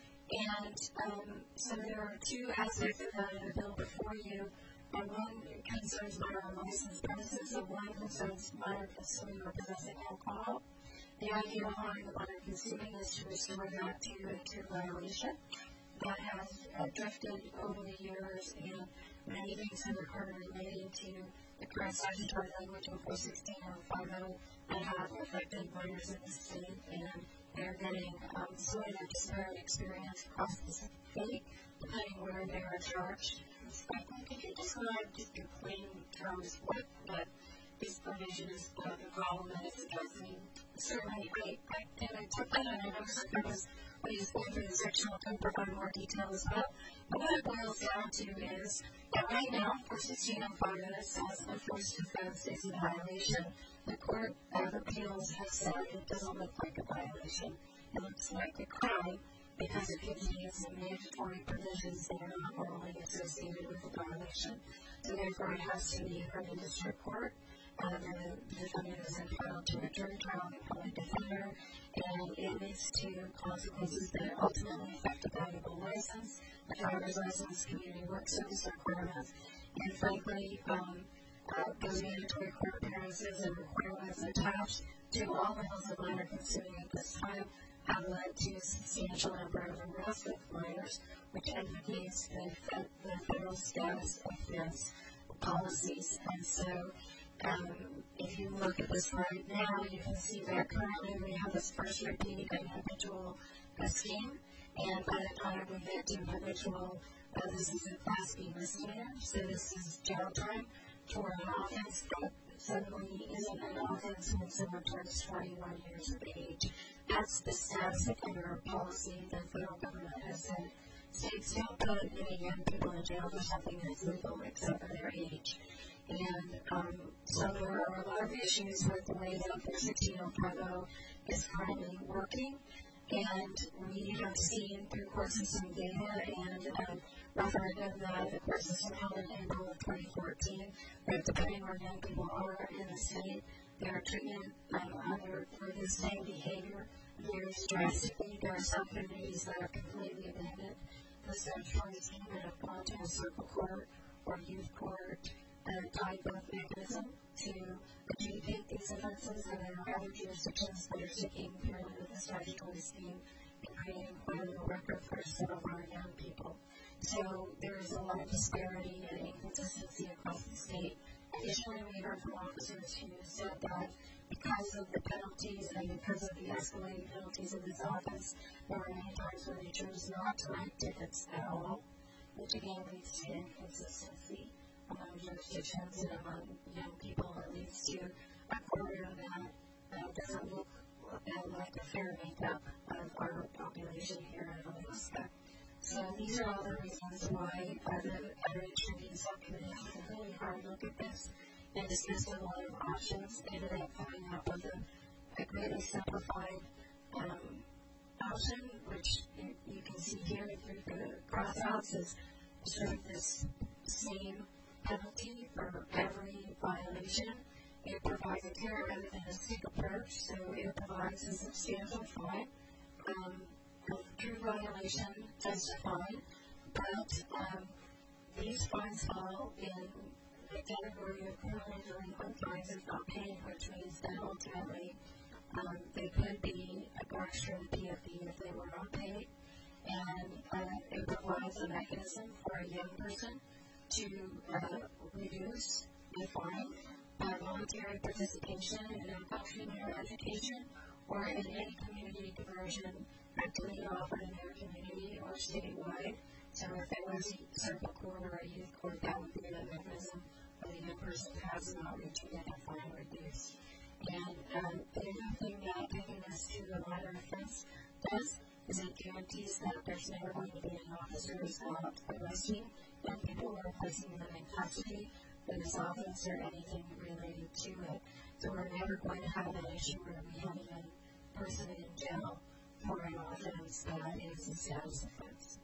And um, so there are two aspects of that in the bill before you. And one concerns minor unlicensed premises, and one concerns minor consuming or possessing alcohol. The idea behind the minor consuming is to restore that to a true violation that has uh, drifted over the years, and many things have occurred relating to the current statutory language of four sixteen and five oh that have affected minors in the state, and they're getting um, sort of a disparate experience across the state, depending where they are charged. Could you describe just in plain terms what, what this provision is, uh, the problem that it's addressing? Certainly, I, I, and I took that on, and I was, I was when you go through the section, I'll provide more detail as well. But what it boils down to is that right now, four sixteen oh five says the first offense is a violation. The Court of Appeals has said it doesn't look like a violation. It looks like a crime, because it contains some mandatory provisions that are not normally associated with the violation. So therefore, it has to be heard in district court. Uh, the defendant is entitled to a jury trial and a public defender, and it leads to consequences that ultimately affect a valuable license, a driver's license, community work service requirements, and frankly, um, uh, those mandatory court appearances and requirements attached to all levels of minor consuming at this time have led to a substantial number of arrests with minors, which indicates the, the federal status offense policies. And so, um, if you look at this right now, you can see that currently we have this first repeating individual uh, scheme, and by the time we get to habitual, uh, this is a Class B misdemeanor, so this is jail time for an offense that suddenly isn't an offense when someone turns twenty-one years of age. That's the status offender policy the federal government has said. States don't put any young people in jail for something that's legal except for their age. And um, so there are a lot of issues with the way that four sixteen oh five oh is currently working. And we have seen through court system data and um, referendum that the court system held in April of twenty fourteen, that depending where young people are in the state, their treatment um, under for the same behavior varies drastically. There are some communities that are completely abandoned the statutory scheme and have gone to a circle court or youth court uh, guidebook mechanism to adjudicate these offenses, and there are other jurisdictions that are sticking purely with the statutory scheme and creating quite a little record for some of our young people. So there is a lot of disparity and inconsistency across the state. Additionally, we heard from officers who said that because of the penalties and because of the escalating penalties of this offense, there were many times when they chose not to write tickets at all, which again leads to inconsistency among jurisdictions and among young people. It leads to a quarter that uh, doesn't look uh, like a fair makeup of our population here in Alaska. So these are all the reasons why uh, the outreach review subcommittee has a really hard look at this and discussed a lot of options, ended up coming up with a, a greatly simplified um, option, which you, you can see here through the crossouts is sort of this same penalty for every violation. It provides a carrot rather than a stick approach, so it provides a substantial fine. Um, True violation justified, but um, these fines fall in the category of criminally delinquent fines if not paid, which means that ultimately um, they could be charged from the P F D if they were not paid. And uh, it provides a mechanism for a young person to uh, reduce the fine by voluntary participation in alcohol treatment or education or in any community diversion activity offered in their community or statewide. So if there was a circle court or a youth court, that would be the mechanism where the young person has an outreach and get fine reduced. And um, the other thing that taking this to the minor offense does is it guarantees that there's never going to be an officer who's out arresting young people or placing them in custody for this offense or anything related to it. So we're never going to have an issue where we have a young person in jail for an offense that is a status offense.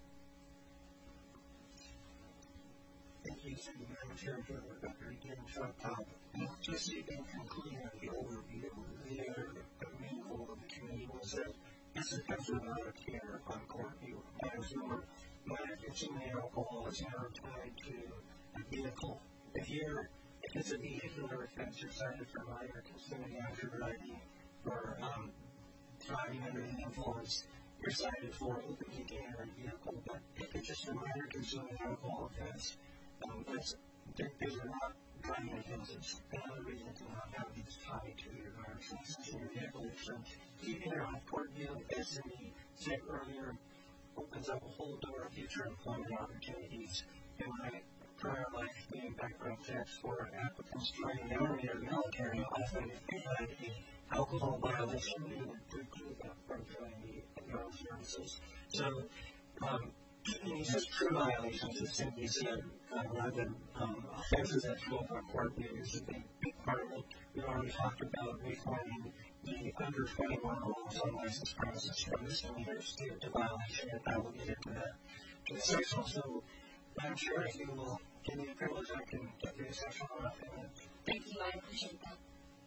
Thank you, City Manager, for the begin from top. Just in concluding the overview, the uh, main goal of the committee was that this is definitely not a care on court view. There's no minor consuming alcohol is never tied to a vehicle. If you're, if it's a vehicular offense, you're cited for minor consuming after driving or um, driving under the influence, you're cited for open container in a vehicle. But if it's just a minor consuming alcohol offense, um, that's, these are not driving offenses. Another reason to not have these tied to your driver's license in your vehicle is that keeping it on court view, as we said earlier, opens up a whole door of future employment opportunities. In my prior life, being background checks for applicants joining the Army or military, often if they had an alcohol violation, they would preclude them from joining the armed services. So, um, keeping these as true violations, as Cindy said, uh, rather than um, offenses that show up on court view is a big, big part of it. We already talked about reforming the under twenty-one rules on license premises from misdemeanors to, to violation, and I will get into that to the section. So, Madam Chair, if you will give me a privilege, I can get through the section in a few minutes. Thank you, I appreciate that.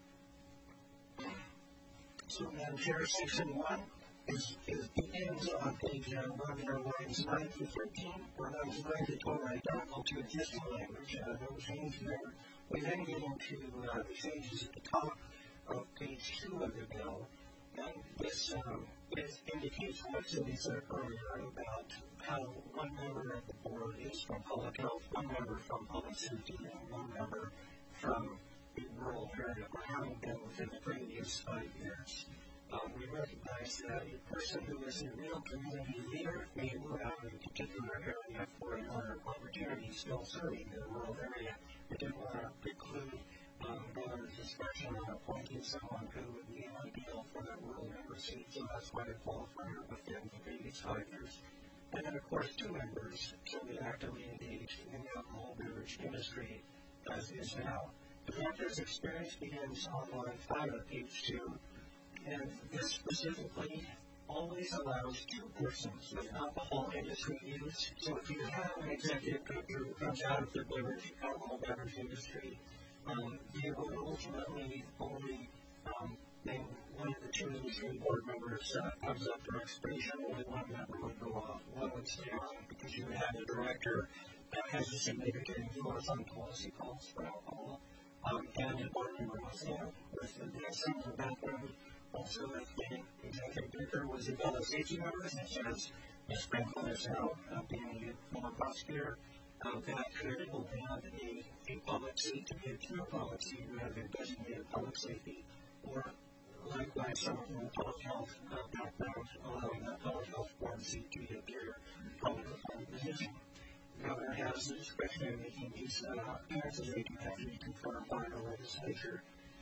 So, Madam Chair, section one is, is begins on page uh, one, there are lines nine through thirteen, where lines nine to twelve are identical to existing language, uh, no change there. We then get into uh, the changes at the top of page two of the bill, and this um, is, indicates what Cindy said earlier about how one member of the board is from public health, one member from public safety, and one member from the rural area, or having been within the previous five years. Um, we recognize that a person who is a real community leader may move out of a particular area for another opportunity still serving in the rural area. We didn't want to preclude um, governor's discretion on appointing someone who would be ideal for that rural member seat, so that's why they qualify within the previous five years. And then, of course, two members should be actively engaged in the alcohol beverage industry, as is now. The director's experience begins on line five of page two. And this specifically always allows two persons with alcohol industry use. So if you have an executive director who comes out of the beverage, alcohol beverage industry, um, you would ultimately only um, name one of the two industry board members uh, comes up for expiration, only one member would go off. One would stay on because you would have a director that has a significant influence on policy calls for alcohol. Um, and a board member was there with the similar background. Also, if the executive director was a fellow safety member, such as Miz Sprinkle is now uh, being a former prosecutor, uh, that could open up a, a public seat to be a pure public seat rather than designated public safety, or likewise someone from the public health uh, background, allowing that public health board seat to be a pure public health position. The governor has the discretion in making these uh, appearances. They can have to be confirmed by the legislature.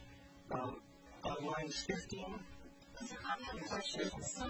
Um, On lines fifteen. I have a question. So,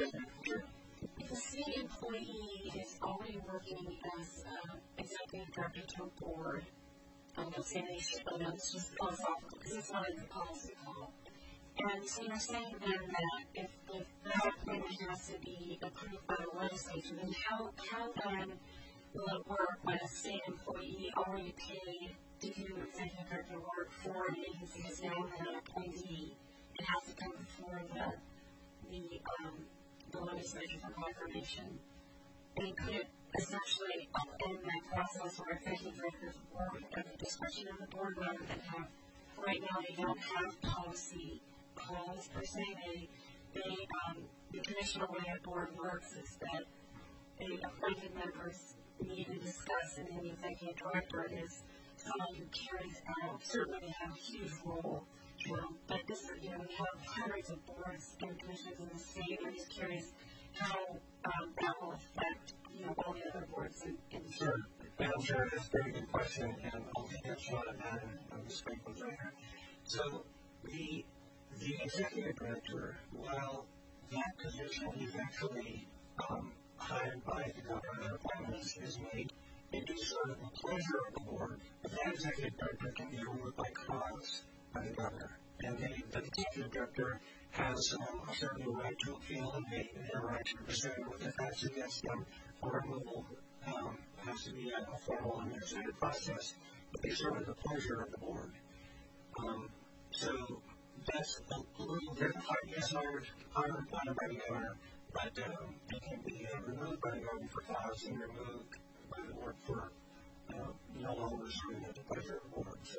if a city employee is already working as uh, executive director to a board, I'm not saying they should, but it's just philosophical because it's not in the policy call. And so you're saying then that if, if that appointment has to be approved by the legislature, then how, how then will it work when a state employee already paid to do executive director work for an agency is now an appointee? It has to come before the the um, the legislature for confirmation. And could it essentially upend that process where executive directors work at the discretion of the board rather than have right now they don't have policy calls per se. They they um, the traditional way a board works is that the appointed members need to discuss, and then the executive director is someone who carries out. Certainly, they have a huge role. Um, but this is, you know, we have hundreds of boards and commissions in the state, and this carries how um, that will affect, you know, all the other boards in, in the Sure. Madam Chair, that's a very good question, and I'll take a shot at that and I'll just speak with later. So the the executive director, while that position is actually um, hired by the governor, appointments is made, it is sort of the pleasure of the board. But that executive director can be removed by cause by the governor. And the, the executive director has um, a certain right to appeal and they have a right to pursue with the facts against them for removal. Um, has to be a, a formal administrative process, but they serve at the pleasure of the board. Um, so that's a little different. Yes, hired, hired by the governor, but um, they can be uh, removed by the governor for cause and removed by the board for uh, no longer serving at the pleasure of the board. So,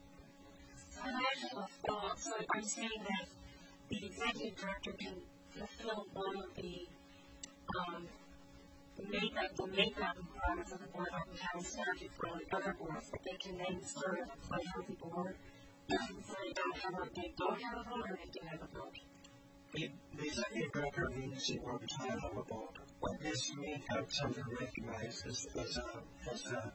so I have a thought. So I'm saying that the executive director can fulfill one of the um, makeup, the makeup requirements of the board of the town statute for the other boards, but they can then serve at the pleasure of the board. Um, so they don't have a, they don't have a vote, or they do have a vote. The, the executive director of the agency board does not have a vote. What this may have something recognized as, as a, as a,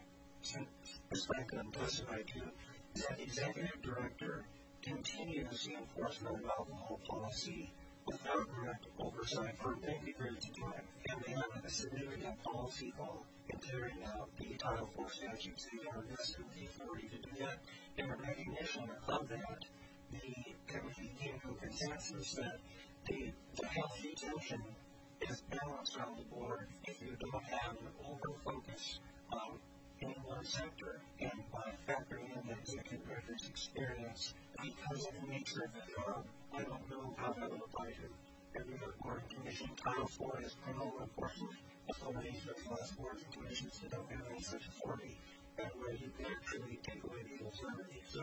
as Franklin testified to, is that the executive director continues the enforcement of alcohol policy without direct oversight for many periods of time. And they have a significant policy goal in carrying out the Title four statutes. They are vested with the authority to do that. In recognition of that, the committee came to a consensus that the, the healthy tension is balanced on the board if you don't have an over-focus on any one sector, and by factoring in the executive director's experience, because of the nature of the job, I don't know how that would apply to every other board and commission. Title four is criminal enforcement authorities, as well as boards and commissions that don't have any such authority, and where you can actually take away the authority. So,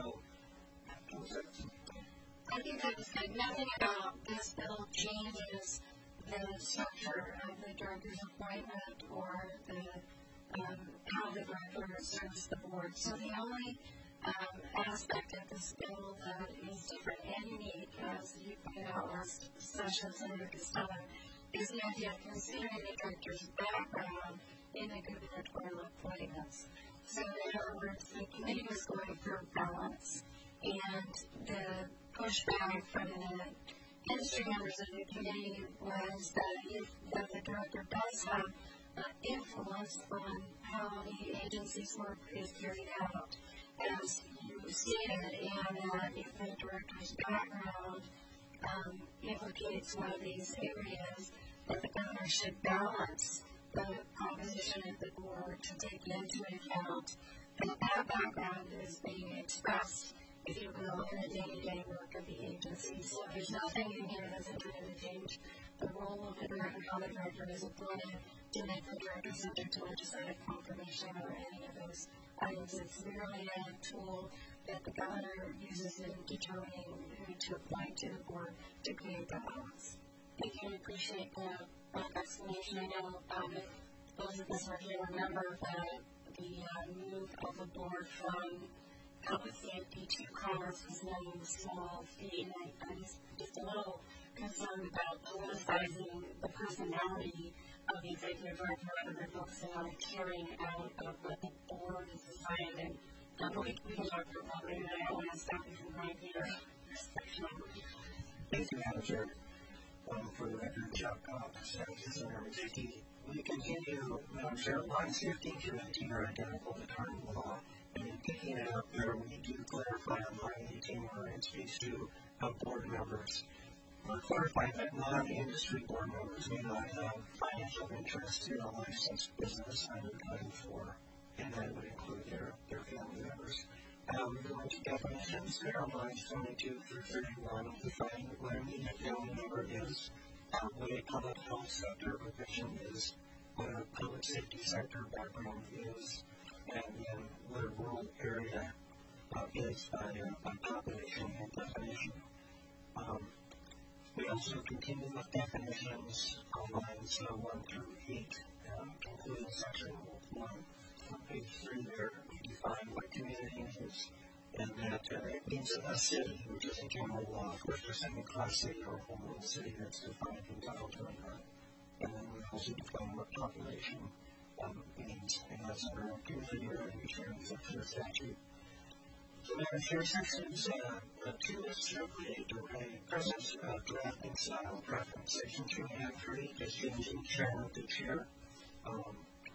I think that was good. Nothing about this bill changes the structure of the director's appointment or the um, how the director serves the board. So the only um, aspect of this bill that is different and unique, as you pointed out last session, Senator Costello, is the idea of considering the director's background in the gubernatorial appointments. So in other words, the committee was going for balance, and the pushback from the industry members of the committee was that if that the director does have uh, influence on how the agency's work is carried out, as you stated, and that if the director's background um, implicates one of these areas, that the governor should balance the composition of the board to take into account that that background is being expressed, if you will, in the day-to-day work of the agency. So there's nothing in here that's intended to change the role of the director, how the director is appointed, to make the director subject to legislative confirmation or any of those items. It's merely a tool that the governor uses in determining who to appoint to the board to create the balance. Thank you. I appreciate the uh, explanation. I know um, those of us who are here remember that the uh, move of the board from public safety to commerce was named small fee, and I, I'm just, just a little concerned about politicizing the personality of the executive director rather than focusing on the carrying out of what the board has decided. And I believe we can talk for a moment, and I don't want to stop you from right here. Thank you, Madam Chair. Um, for the record, Chuck Cobb, Statutes and Number fifty. We continue, Madam Chair, lines fifteen through eighteen are identical to current law. And in picking it up there, we do clarify on line eighteen where it speaks to how board members. We're clarifying that non-industry board members may not have financial interest in a licensed business under Title four, and that would include their, their family members. Um, we go into definitions there on lines twenty-two through thirty-one, defining what a immediate family member is, uh, what a public health sector provision is, what a public safety sector background is, and then what a rural area uh, is by, uh, by population and definition. Um, we also continue with definitions on lines uh, one through eight, um, including section one. On page three there, we define what community is, and that uh, it means a city, which is in general law. Of course, there's a class city or a whole city that's defined in Title twenty-nine. and then we also define what population um, means, and that's our community revenue sharing section of statute. So there are share sections, uh, two lists are created by presence, uh, draft and style preference. Section two and three is changing chairman to chair. Um,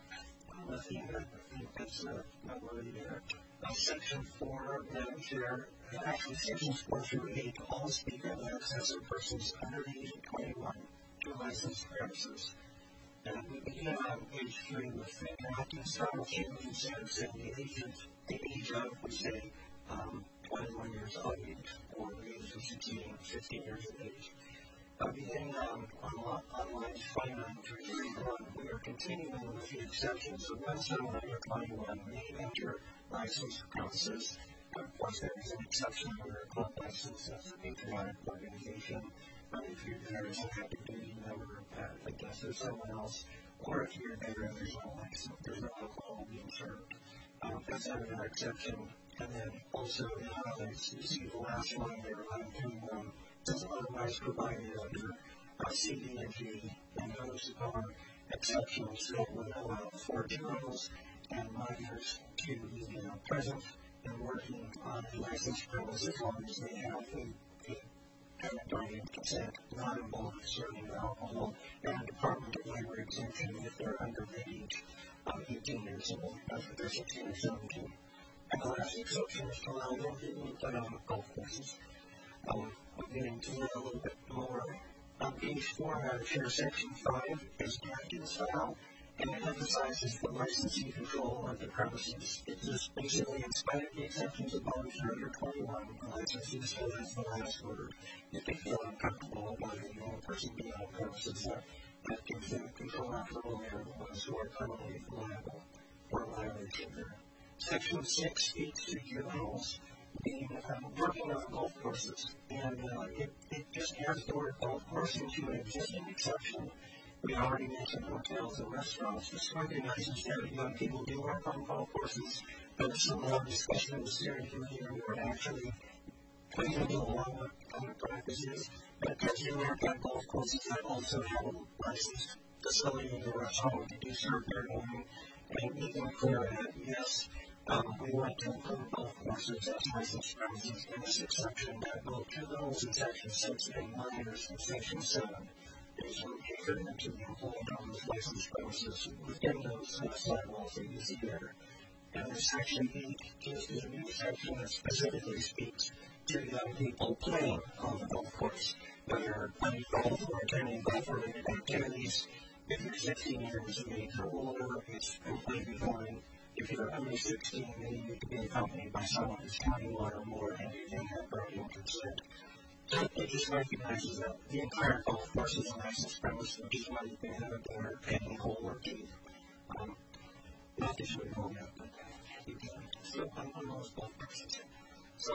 nothing that I think that's uh, not worthy there. Uh, section four, Madam Chair, uh, actually sections four through eight all speak of access of persons under the age of twenty-one to licensed premises. And we begin on page three with the drafting style change instead of saying the age of, the age of, we say, Um, twenty-one years of age, or the age of sixteen, fifteen years of age. Uh, beginning um, on, on lines twenty-nine through thirty-one, we are continuing with the exceptions. So when someone under twenty-one may enter licensed premises, of course there is an exception under a club license as a patriotic organization. Uh, if you're there as an active duty member, uh, I guess there's someone else, or if you're there and there's no license, there's no alcohol being served. Um, that's under an exception. And then also in others, you see the last one there, eleven twenty-one, doesn't otherwise provided under uh, C D and G, and those are exceptions that would allow for juveniles and minors to be you know, present and working on a licensed premise as long as they have a, a parent consent, not involved in serving alcohol, and a Department of Labor exemption if they're under the age of eighteen years old, if they're sixteen or seventeen. And the last exception is to allow them to put on golf courses. Um, I'm getting to that a little bit more. On page four, Madam Chair, section five is drafting style, and it emphasizes the licensing control of the premises. It just basically, in spite of the exceptions above, if you're under twenty-one, the licensee still has the last word. If they feel uncomfortable about a young person being on premises, that, that gives them control after all they're the ones who are criminally liable for a violation there. Section six speaks to juveniles being um, working on golf courses, and uh, it, it just adds the word golf course into an existing exception. We already mentioned hotels and restaurants. This recognizes that young people do work on golf courses, but there's some more discussion in the steering committee where it actually plays into along what kind of practice is, but it does work on golf courses that also have a licensed facility in the restaurant to do serve their morning, and making clear that, yes, Um, we want to include golf courses as licensed premises in this exception that both juveniles in section six and minors in section seven is referred to the employee on those licensed premises within those uh, sidewalls that you see there. And then section eight is a new section that specifically speaks to young people playing on the golf course, whether playing golf or attending golf-related activities. If you're sixteen years of age or older, it's completely fine. If you're under sixteen, then you need to be accompanied by someone who's twenty-one or more and you can have parental consent. So it just recognizes that the entire golf course is a licensed premise, which is why you can have it there pending hole or key. Um, not that you would know that, but you can still on one of those golf courses. So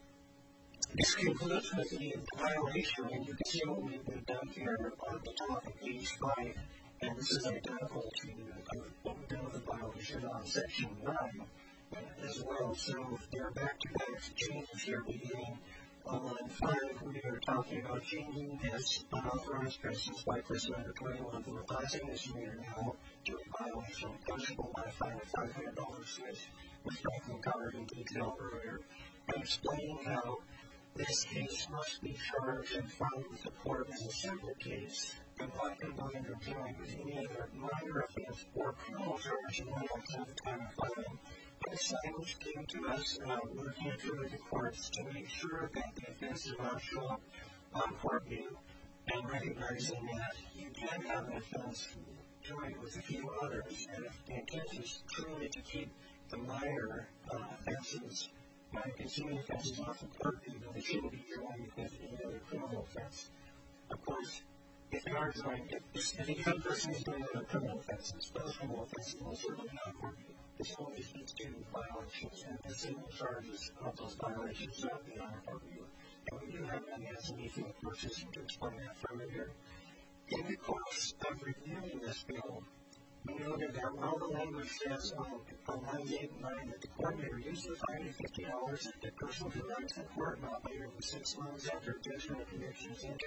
this concludes with the violation, and you can see what we've done here on the top of page five. And this is identical to uh, what we've done with the violation on section nine uh, as well. So there are back-to-back changes here beginning on line five. We are talking about changing this unauthorized presence by person under twenty-one from a class A misdemeanor now to a violation punishable by a fine of five hundred dollars, which Franklin covered in detail earlier. I'm explaining how this case must be charged and filed with the court as a separate case, and not combined or joined with any other minor offense or criminal charge in one at the time of filing. This language came to us uh, working through the courts to make sure that the offense does not show up on court view, and recognizing that you can have an offense joined with a few others, and if the intent is truly to keep the minor uh, offenses, minor consuming offenses off the court view, then they shouldn't be joined with any other criminal offense. Of course, if they are joined, if, if a young person is doing other criminal offenses, those criminal offenses will certainly not court view. This only speaks to violations, and the single charges of those violations should not be on court view. And we do have many as an issue of purchasing to explain that further here. In the course of reviewing this bill, we noted that while the language says on, on lines eight and nine that the court may reduce the fine to fifty dollars if the person who writes the court not later than six months after judgment of conviction is entered,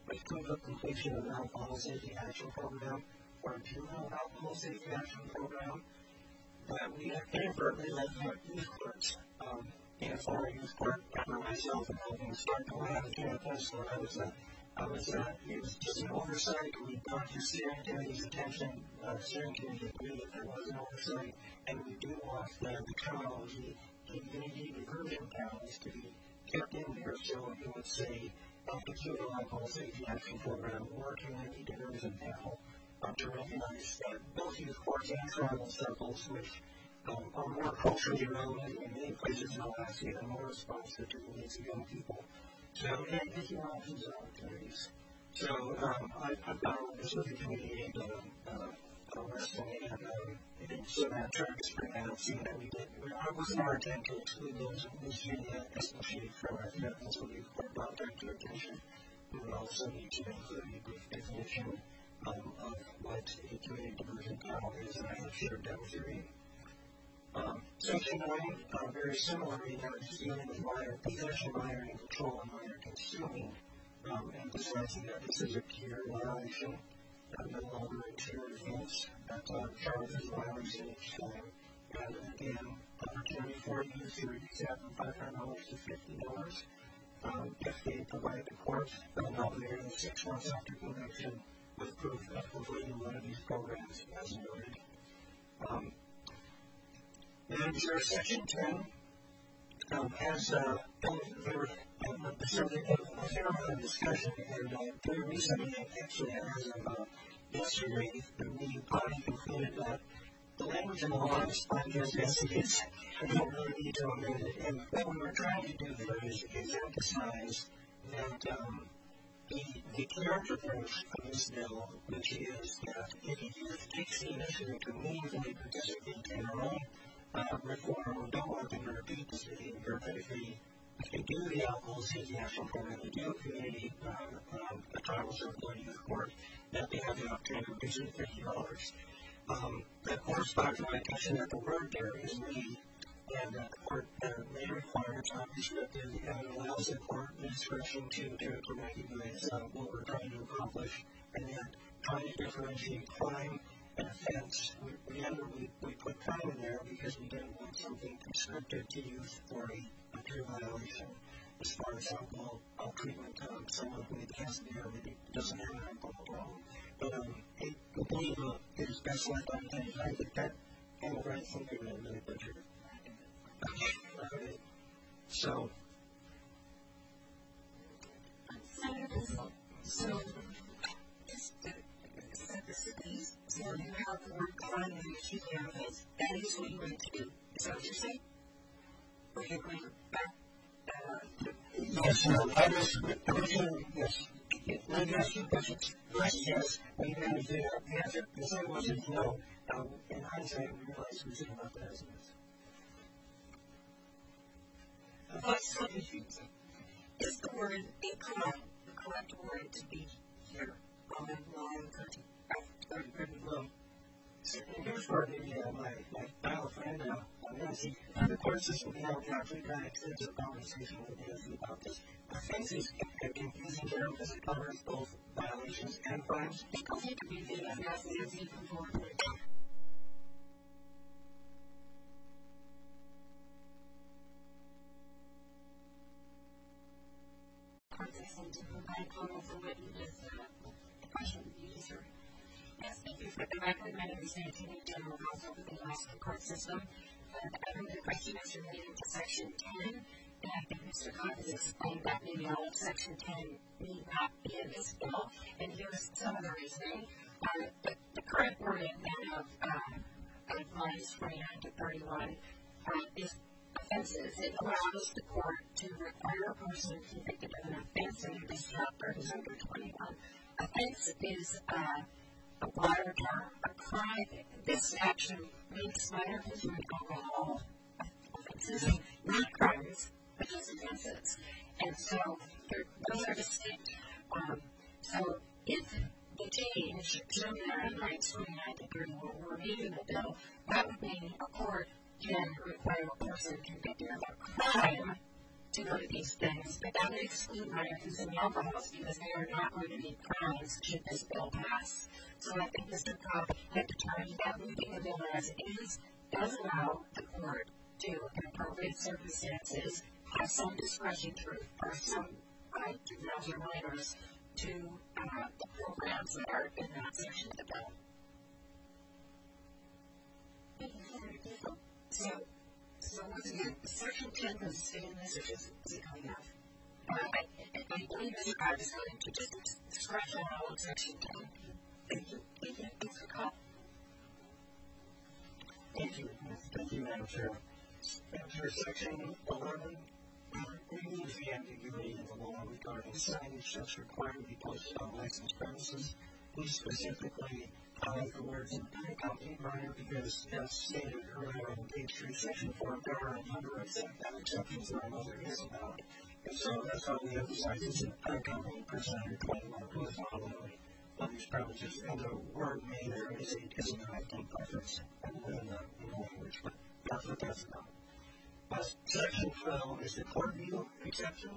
with proof of completion of an alcohol safety action program or a juvenile alcohol safety action program, that we have inadvertently left out youth courts. Um, in a former youth court, after myself and helping start the lab at campus, where I was, uh, I was, uh, it was just an oversight. We brought to steering committee's attention, uh, steering committee agreed that there was an oversight, and we do want the, the terminology, community diversion panels to be kept in there, so it would say, uh, the juvenile alcohol safety action program or community diversion panel, um, to recognize that both youth courts and tribal circles, which um, are more culturally relevant in many places in Alaska and more responsive to the needs of young people. So, and equal options and opportunities. So, um, I, I've got a list of the community and, uh, uh, wrestling and, um, and so that track is pretty out, seeing that we did. It wasn't our intent to exclude those who should, uh, especially from our commitments when we brought that to attention. We would also need to include a brief definition um, of what a community diversion panel is, and I have shared that with you. Um, section nine, uh, very similar in that it's dealing with minor possession, minor in control, and minor consuming, um, emphasizing that this is a clear violation, uh, no longer a clear offense, that uh, charges violation each time. And again, opportunity for youth to reduce that from five hundred dollars to fifty dollars. Um, if they provide the court uh, not later than six months after conviction with proof of completing one of these programs as noted. Um, And uh, section ten um, has uh, there was uh, the subject of a fair amount of discussion, and uh, very recently, actually, as of uh, yesterday, the body concluded that the language in the law is fine as it is. I don't really need to amend it. And what we were trying to do there is, is emphasize that um, the, the character approach of this bill, which is that if a youth takes the initiative to meaningfully participate in their own Uh, reform, or don't want them to repeat this behavior, but if they, if they do the alcohol safety action program, they do a community, um, um, a tribal circle or youth court, that they have the opportunity to reduce it to fifty dollars. Um, that course brought to my attention that the word there is need, and that the court uh, may require it's not restricted, and it allows the court the discretion to, to, to recognize uh, what we're trying to accomplish, and then trying to differentiate crime and offense. We, remember, we, we put crime in there because we didn't want something prescriptive to youth for a, a pure violation. As far as alcohol uh, treatment, um, someone who has beer maybe doesn't have an alcohol problem. But um, I believe uh, it is best left unintended. I think that came right from the really butcher. Okay. So, so, just to set the cities, so you have the word crime and you keep the offense. That is what you're going to do. Is that what you're saying? Or you're going back? Uh, yes, no, I was originally, yes. Let me ask you questions. Yes, yes. When you had to do that, the answer, the second was is no. Um, in hindsight, we realized we should have left that as it is. What's so confusing? Is the word incline the correct word to be here on line thirty? Well, here's where the, uh, my, my dial friend, uh, Nancy, uh, the court system, we have actually had extensive conversation with Nancy about this. Offense is a confusing term because it covers both violations and crimes. People need to be doing that as Nancy before. To provide comments on what you just, uh, the question you just heard. Yes, thank you for the record. My name is Nancy Lee, General Counsel for the Alaska Court System. And I think the question is related to Section ten, and I think Mister Cobb has explained that maybe all of Section ten need not be in this bill. And here's some of the reasoning. Uh, the, the current wording then of, uh, of lines twenty-nine to thirty-one uh, is offenses. It allows the court to require a person convicted of an offense under this chapter who's under twenty-one. Offense is uh, a broader term. A crime, this action makes minor consuming alcohol offenses, not crimes, but just offenses. And so those are distinct. Um, so if the change, preliminary rights twenty-nine to thirty-one, were reviewing the bill, that would mean a court can require a person convicted of a crime to to go to these things, but that would exclude minor consuming alcohols because they are not going to be crimes should this bill pass. So I think Mister Cobb had determined that moving the bill as is does allow the court to, in appropriate circumstances, have some discretion to refer some uh, juveniles or minors to uh, the programs that are in that section of the bill. So, so once again, Section ten doesn't stay in this, or just is it coming out? Uh, I, I believe Mister Cobb is going to just scratch out all of Section ten. Thank you. Thank you, Mister Cobb. Thank you. Thank you, Madam Chair. After Section eleven, removes the ambiguity in the law regarding signage that's required to be posted on licensed premises. We specifically highlight the words unaccompanied minor because, as stated earlier in page three, Section four, there are a number of exceptions that our mother is about. And so that's how we emphasize it's an unaccompanied person under twenty-one who is not allowed on these premises. And the word may there is a is an acting preference in the language, but that's what that's about. Uh, Section twelve is the court view exception.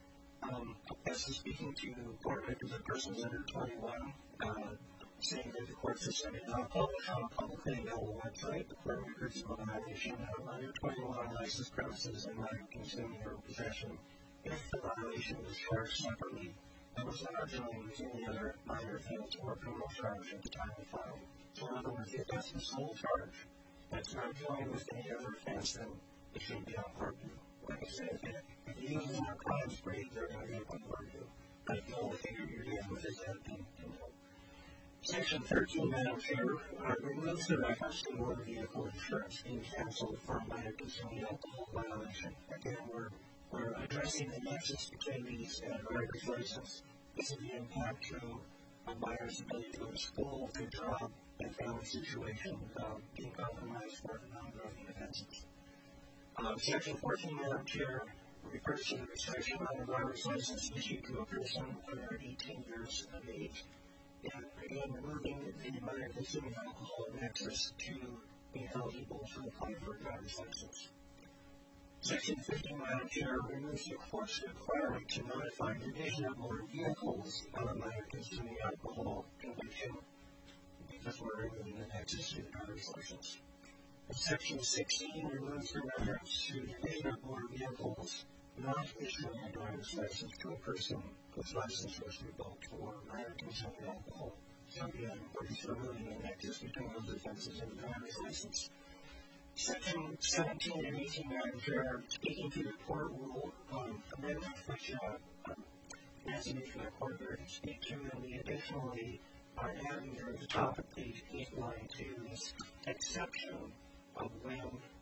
Um, this is speaking to court records of persons under twenty-one, uh, saying that the courts have said it not published on a publicly available website. The court records of a violation of under twenty-one licensed premises and minor consuming or possession if the violation was charged separately and was not joined with any other minor offense or criminal charge at the time of filing. So in other words, if that's the sole charge, that's not joined with any other offense, then it shouldn't be on court view. Like I said, if, if you use a crime spree, they're going to be on court view. But if the only thing you're dealing with is that, then, you know. Section thirteen, Madam Chair, uh, removes the reference to motor vehicle insurance being canceled for a minor consuming alcohol violation. Again, we're, we're addressing the nexus between these and a driver's license. This is the impact to a minor's ability to go to school, to job, and family situation without being compromised for non-driving offenses. Um, Section fourteen, Madam Chair, refers to the restriction on a driver's license issued to a person under eighteen years of age. And again, removing the minor consuming alcohol nexus to be eligible to apply for a driver's license. Section fifteen, Madam Chair, removes the court's requirement to notify division of motor vehicles on a minor consuming alcohol conviction because we're removing the nexus to the driver's license. Section sixteen removes the reference to division of motor vehicles not issuing a driver's license to a person whose license was revoked for minor consuming alcohol. So again, we're just removing the nexus between those offenses and the driver's license. Section seventeen and eighteen, Madam Chair, speaking to the court rule um, amendment, which uh, um, asking for the court here to speak to, and we additionally are adding here at the top of page eight line two this exception of when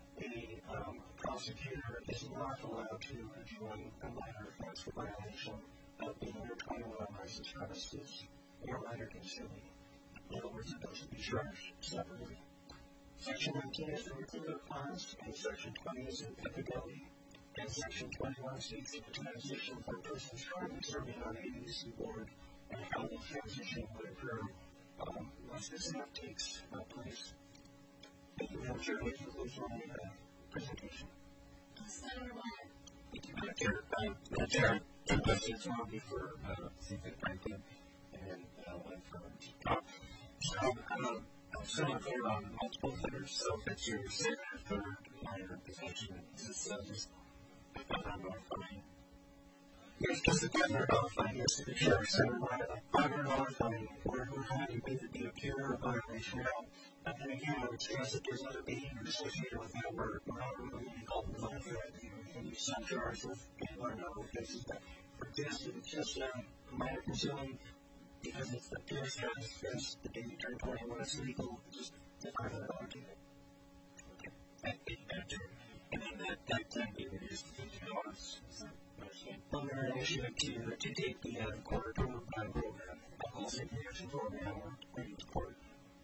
a um, prosecutor is not allowed to adjoin a minor offense for violation of being under twenty-one licensed premises or minor consuming. In other words, it doesn't be charged separately. Section nineteen is the recruiter clause, and Section twenty is applicability. And Section twenty-one speaks of the transition for persons currently serving on the A B C board and how the transition would occur um, once this act takes uh, place. Thank you, Madam Chair. That concludes my uh, presentation. Senator Wyatt. Thank you, Madam Chair. Uh, Madam Chair, two questions from me for uh, Senator Franklin and uh, one for Top. So, um, I'm still clear on multiple offenders, so if it's your second or third minor possession, is this uh, just a five hundred dollars fine? Yes, just a five hundred dollars fine, yes, to the chair. So, a five hundred dollars fine for who had to be a pure violation. Now, and then again, I would stress that there's other behavior associated with that where we're not removing the culpable for that. You can use some charge with one or another cases, but for this, if it's just uh, minor consuming, because it's the pure status offense, the day you turn twenty-one, it's legal, just the five hundred dollars ticket. Okay, that is better. And then that, that ten period is fifty dollars. So, on their initiative to, to take the uh, court approval program, alcohol safety action program, or bring it to court.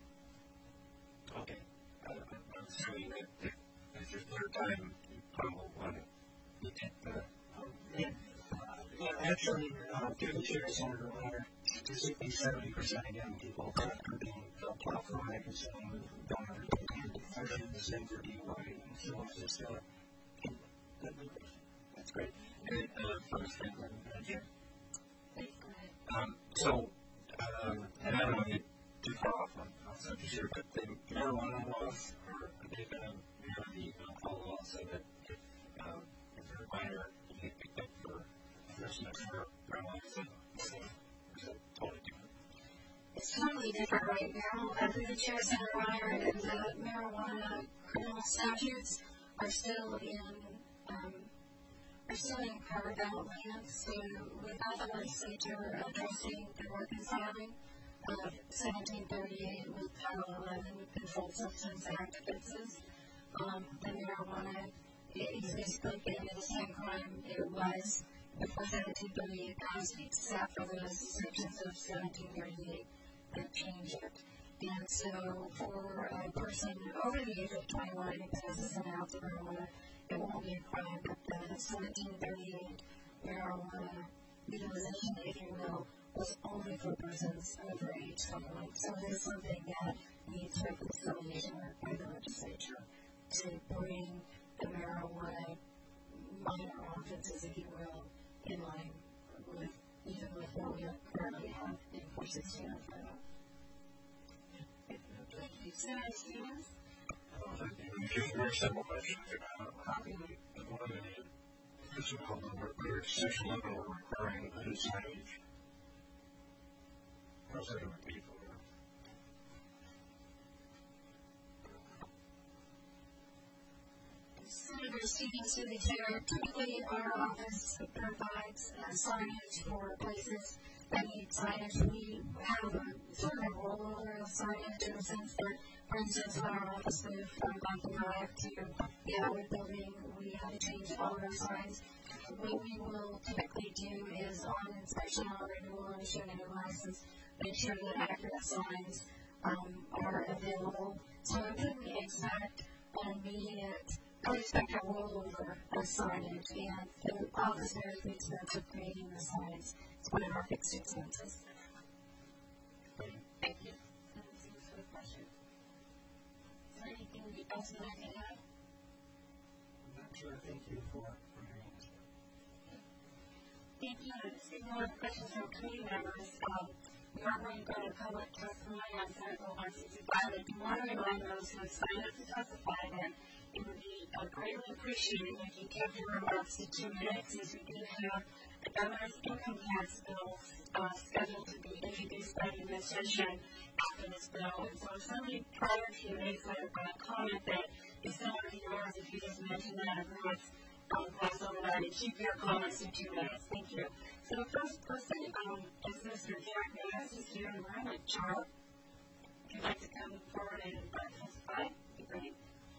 Okay. Uh, I'm assuming that if it's your third time, you probably want to take the. Um, yeah. Yeah, actually, uh, through the chair, Senator Leonard, statistically seventy percent again people after being applied for minor consuming don't have to function the same for D U I, and so it's just uh, that's great. Great. Uh, first thing, uh, Jim. Please go ahead. Um, so, um, and I don't want to get too far off on, on subject here, but the marijuana laws are a big, um, you know, the alcohol law, so that if, um, if you're a minor, you get picked up for possession of marijuana, so it's uh, totally different. It's totally different right now. Uh, through the Chair Center Wire, and the marijuana criminal statutes are still in um, are still in power development. So without the legislature addressing the reconciling of seventeen thirty-eight with Title eleven Controlled Substance Act offenses, um, the marijuana is basically getting the same crime it was before seventeen thirty-eight passed, except for the sections of seventeen thirty-eight that change it. And so for a person over the age of twenty-one who possesses an ounce of marijuana, it won't be a crime, but the seventeen thirty-eight marijuana legalization, if you will, was only for persons over age twenty-one. So it is something that needs reconciliation by the legislature to bring the marijuana minor offenses, if you will, in line with even with what we currently have in four sixteen oh five. Thank you. Senator Stevens? Just very simple questions about how can we eliminate physical or sexual level requiring a signage? How's that going to be for them? Senator Stevens, to the chair, typically our office provides uh, signage for places that need signage. We have a sort of a rollover of signage in the sense that, for instance, when our office moved from Boston Drive to the Atwood building, we had to change all of our signs. What we will typically do is on inspection or renewal or issuing a new license, make sure that accurate signs um, are available. So I couldn't expect an immediate I expect a rollover of signage, and the office bears the expense of creating the signs. It's one of our fixed expenses. Thank you. Thanks for the question. Is there anything else that I can add? I'm not sure. Thank you for, for your answer. Thank you. If you have questions from committee members, um, we are going to go to public testimony on Senate Bill one sixty-five. I do want to remind those who have signed up to testify that it would be uh, greatly appreciated if you kept your remarks to two minutes, as we do have the governor's income tax bill uh, scheduled to be introduced by the administration after this bill. And so if somebody prior to you makes a uh, comment that is similar to yours, if you just mention that, otherwise um, gloss over that and keep your comments to two minutes. Thank you. So the first person um, is Mister Jack Bass, who's here in the room at Charles. If you'd like to come forward and uh, testify, that'd be great.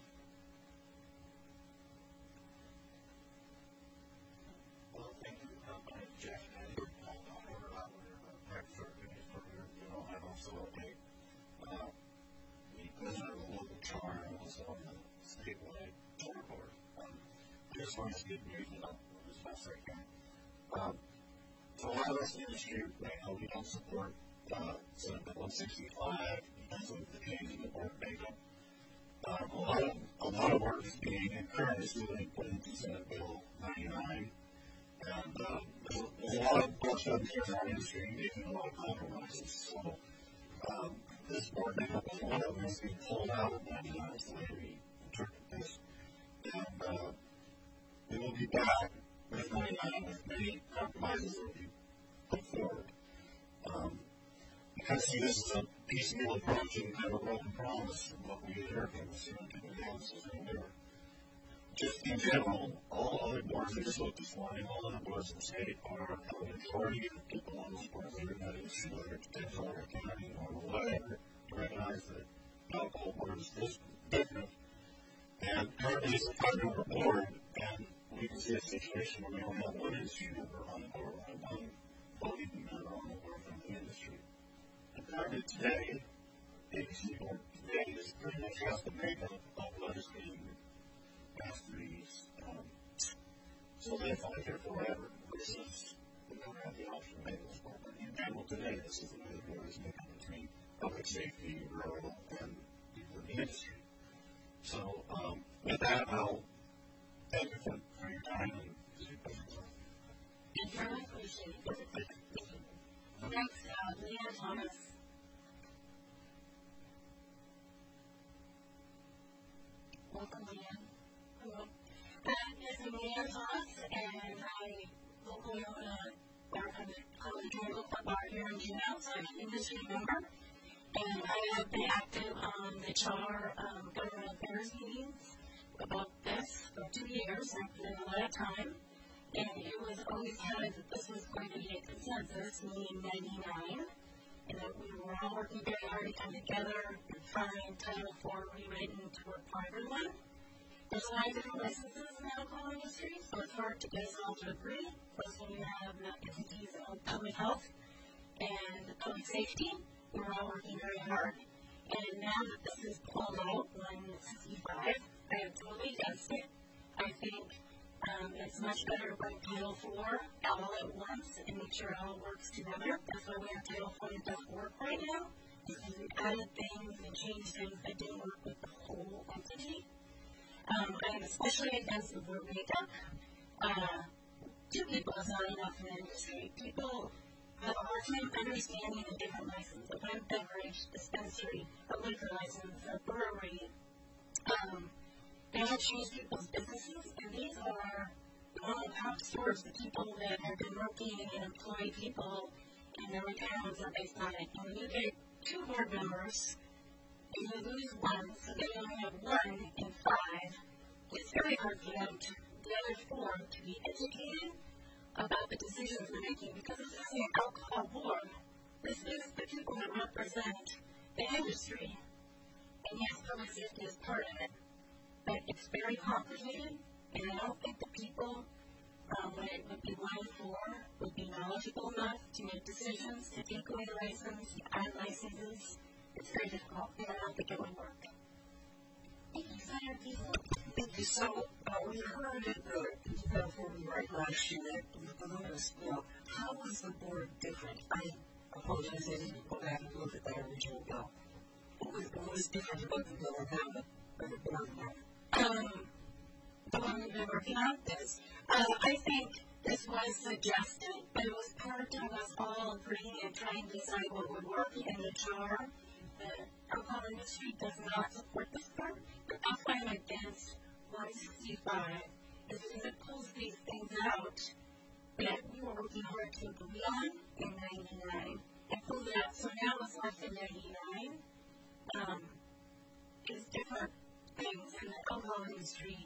Well, thank you. Um, I'm Jack Bass. I'm a practice organizer. You know, I'm also a uh, the president of the local char and also on the statewide char board. Um, I just wanted to get news about as fast as I can. Um, So a lot of us in the industry right now, we don't support uh, Senate Bill one sixty-five because of the change in the board makeup. Um, a lot of a lot of work is being encouraged to be put into Senate Bill ninety-nine, and um, there's, there's a lot of work done here in our industry, making a lot of compromises. So um, this board makeup is one of them is being pulled out of ninety-nine, is the way we interpret this, and uh, we will be back with ninety-nine with many compromises that we put forward. Um, because see, this is a piecemeal approach and kind of a broken promise from what we heard from the Senate and the House and whatever. Just in general, all other boards that just looked this morning, all other boards in the state are a majority of people on those boards that are not issue whether it's potential or county or whatever to recognize that the alcohol board is this different. And currently it's a five-member board, and we can see a situation where we only have one industry member on the board, and one voting member on the board from the industry. And currently today, the A B C board today is pretty much has the makeup of legislating past threes. Um, so they fight there forever versus we don't have the option to make this board. But in general today, this is the way the board is made up between public safety, rural, and people in the industry. So um, with that, I'll thank you for, for your time and your questions. is the mayor's office, and I locally own a bar from the Colorado Club Bar here in Juneau, so I'm an industry member. And I have been active on the Char um, government affairs meetings about this for two years. I've put in a lot of time. And it was always kind of that this was going to be a consensus, meaning ninety-nine, and that we were all working very hard to come together and find Title four rewritten to work for everyone. There's a lot of different licenses in the alcohol industry, so it's hard to get us all to agree. Plus, when you have entities of public health and public safety, we're all working very hard. And now that this is pulled out, one sixty-five, I am totally against it. I think um, it's much better to bring Title four all at once and make sure it all works together. That's why we have Title four that doesn't work right now, because we added things and changed things that didn't work with the whole entity. Um, I'm especially against the word makeup. Uh, two people is not enough in the industry. People have a hard time understanding the different licenses. If I'm a beverage dispensary, a liquor license, a brewery, um, they all change people's businesses, and these are the mom and pop stores, the people that have been working and employ people, and their retirements are based on it. And when you get two board members, and you lose one, so they only have one in five, it's very hard for them to, the other four, to be educated about the decisions we're making, because this is an alcohol board. This is the people that represent the industry. And yes, public safety is part of it. But it's very complicated, and I don't think the people um, that it would be one for would be knowledgeable enough to make decisions, to take away the license, to add licenses. It's very difficult, and I don't think it would work. Thank you, Senator Diesel. Thank you. So, uh, we heard at the Title four rewrite last year that the Luminous bill, how was the board different? I apologize, I didn't go back and look at that original bill. What was, what was different about the bill and how the, the board worked? Um, the one we've been working on this. Uh, I think this was suggested, but it was part of us all agreeing and trying to decide what would work in the char. The alcohol industry does not support this part, but that's why I'm against one sixty-five, is because it pulls these things out that we were working hard to agree on in ninety-nine. It pulls it out, so now what's left in ninety-nine um, is different things, and the alcohol industry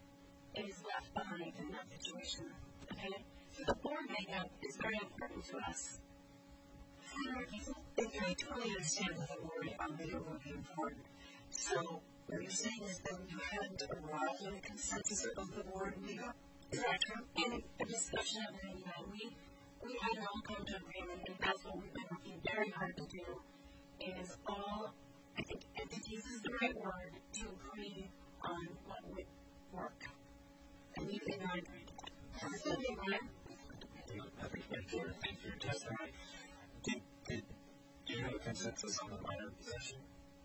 is left behind in that situation. Okay? So the board makeup is very important to us. Thank you. I totally understand that the board um, makeup would be important. So, what you're saying is that you hadn't arrived at a consensus of the board makeup? Is that true? In the discussion of ninety-nine, we, we had an all come to agreement, and that's what we've been working very hard to do, is all, I think entities is the right word, to agree on what would work. And we did not agree to that. So, we agree. I think thank you for your testimony. Did, did, do you have a consensus on the minor possession?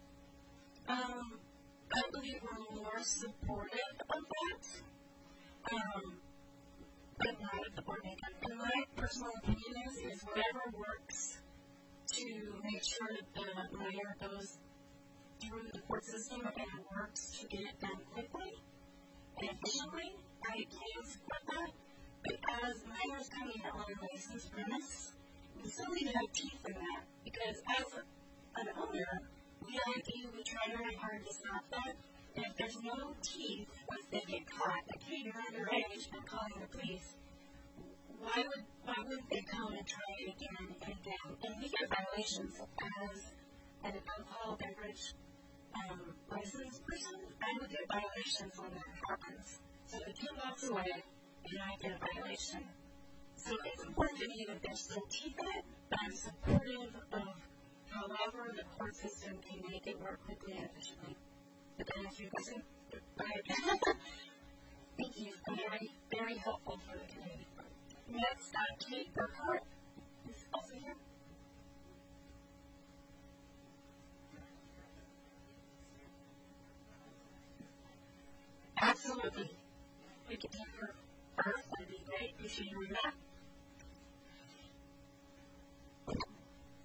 Um, I believe we're more supportive of that, um, but not at the board makeup. And my personal opinion is, is whatever works to make sure that the minor goes through the court system and works to get it done quickly and efficiently, I can support that. But as minors coming on a licensed premise, we still need to have teeth in that, because as an owner, we like you, we try very hard to stop that, and if there's no teeth once they get caught, like, hey, you're underage, I'm calling the police, why would why wouldn't they come and try it again and again? And we get violations as an alcohol beverage um, license person. I would get violations when that happens. So the kid walks away, and I get a violation. So it's important to me that there's still teeth in it, but I'm supportive of however the court system can make it work quickly and efficiently. Did that answer your question? Thank you. Very, very helpful for the community. Next, uh, Kate Burkhart is also here. Absolutely. We could take her first. That'd be great. Appreciate you doing that.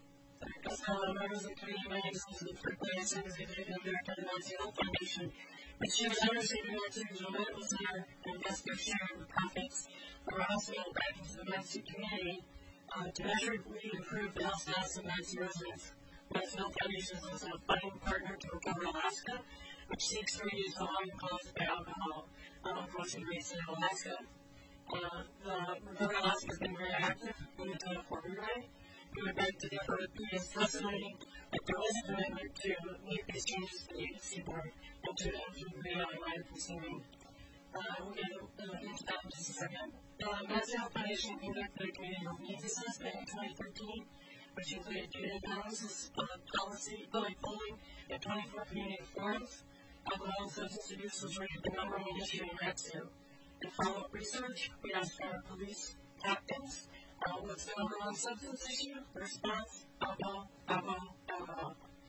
Hello, members of the committee. My name is Elizabeth Berkeley. I serve as the Executive Director of the National Foundation But she was understanding that to enjoy it was our investor share of the profits, but we're also back into the Manatee community uh, to measurably improve the health status of Manatee residents. Manatee Health Foundation is also a funding partner to Recover Alaska, which seeks to reduce the harm caused by alcohol on unfortunate rates in Alaska. Uh, the Recover Alaska has been very active in the twenty-four relay. We would beg to differ with previous testimony that there is a commitment to make these changes to the agency board and to improve reality line consuming. Uh, we'll get uh, into that in just a second. The uh, Manatee Health Foundation conducted a community health needs assessment in twenty thirteen, which included data analysis of policy, public polling, and twenty-four community forums. Alcohol and substance abuse was rated the number one issue in Mexico. In follow-up research, we asked our police captains uh, what's the number one substance issue? The response, alcohol, alcohol, alcohol.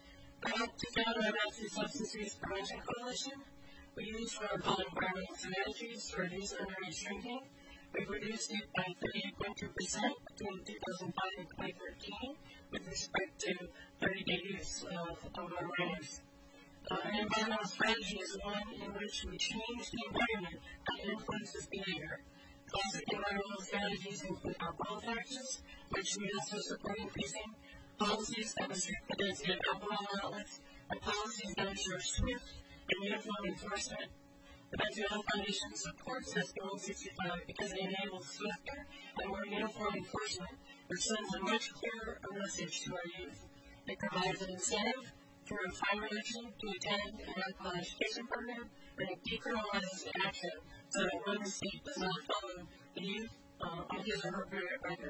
I helped to found our Mexican Substance Abuse Prevention Coalition. We used what are called environmental strategies to reduce underage drinking. We've reduced it by thirty-eight point two percent between two thousand five and twenty thirteen with respect to thirty-day use of, of our minors. Uh, an environmental strategy is one in which we change the environment that influences behavior. Classic environmental strategies include alcohol taxes, which we also support increasing, policies that restrict the density of alcohol outlets, and policies that ensure swift and uniform enforcement. The Manatee Health Foundation supports S B one sixty-five because it enables swifter and more uniform enforcement, which sends a much clearer message to our youth. It provides an incentive through a fine reduction to attend an alcohol education program, and it decriminalizes action so that when the state does not follow the youth uh, on his or her record.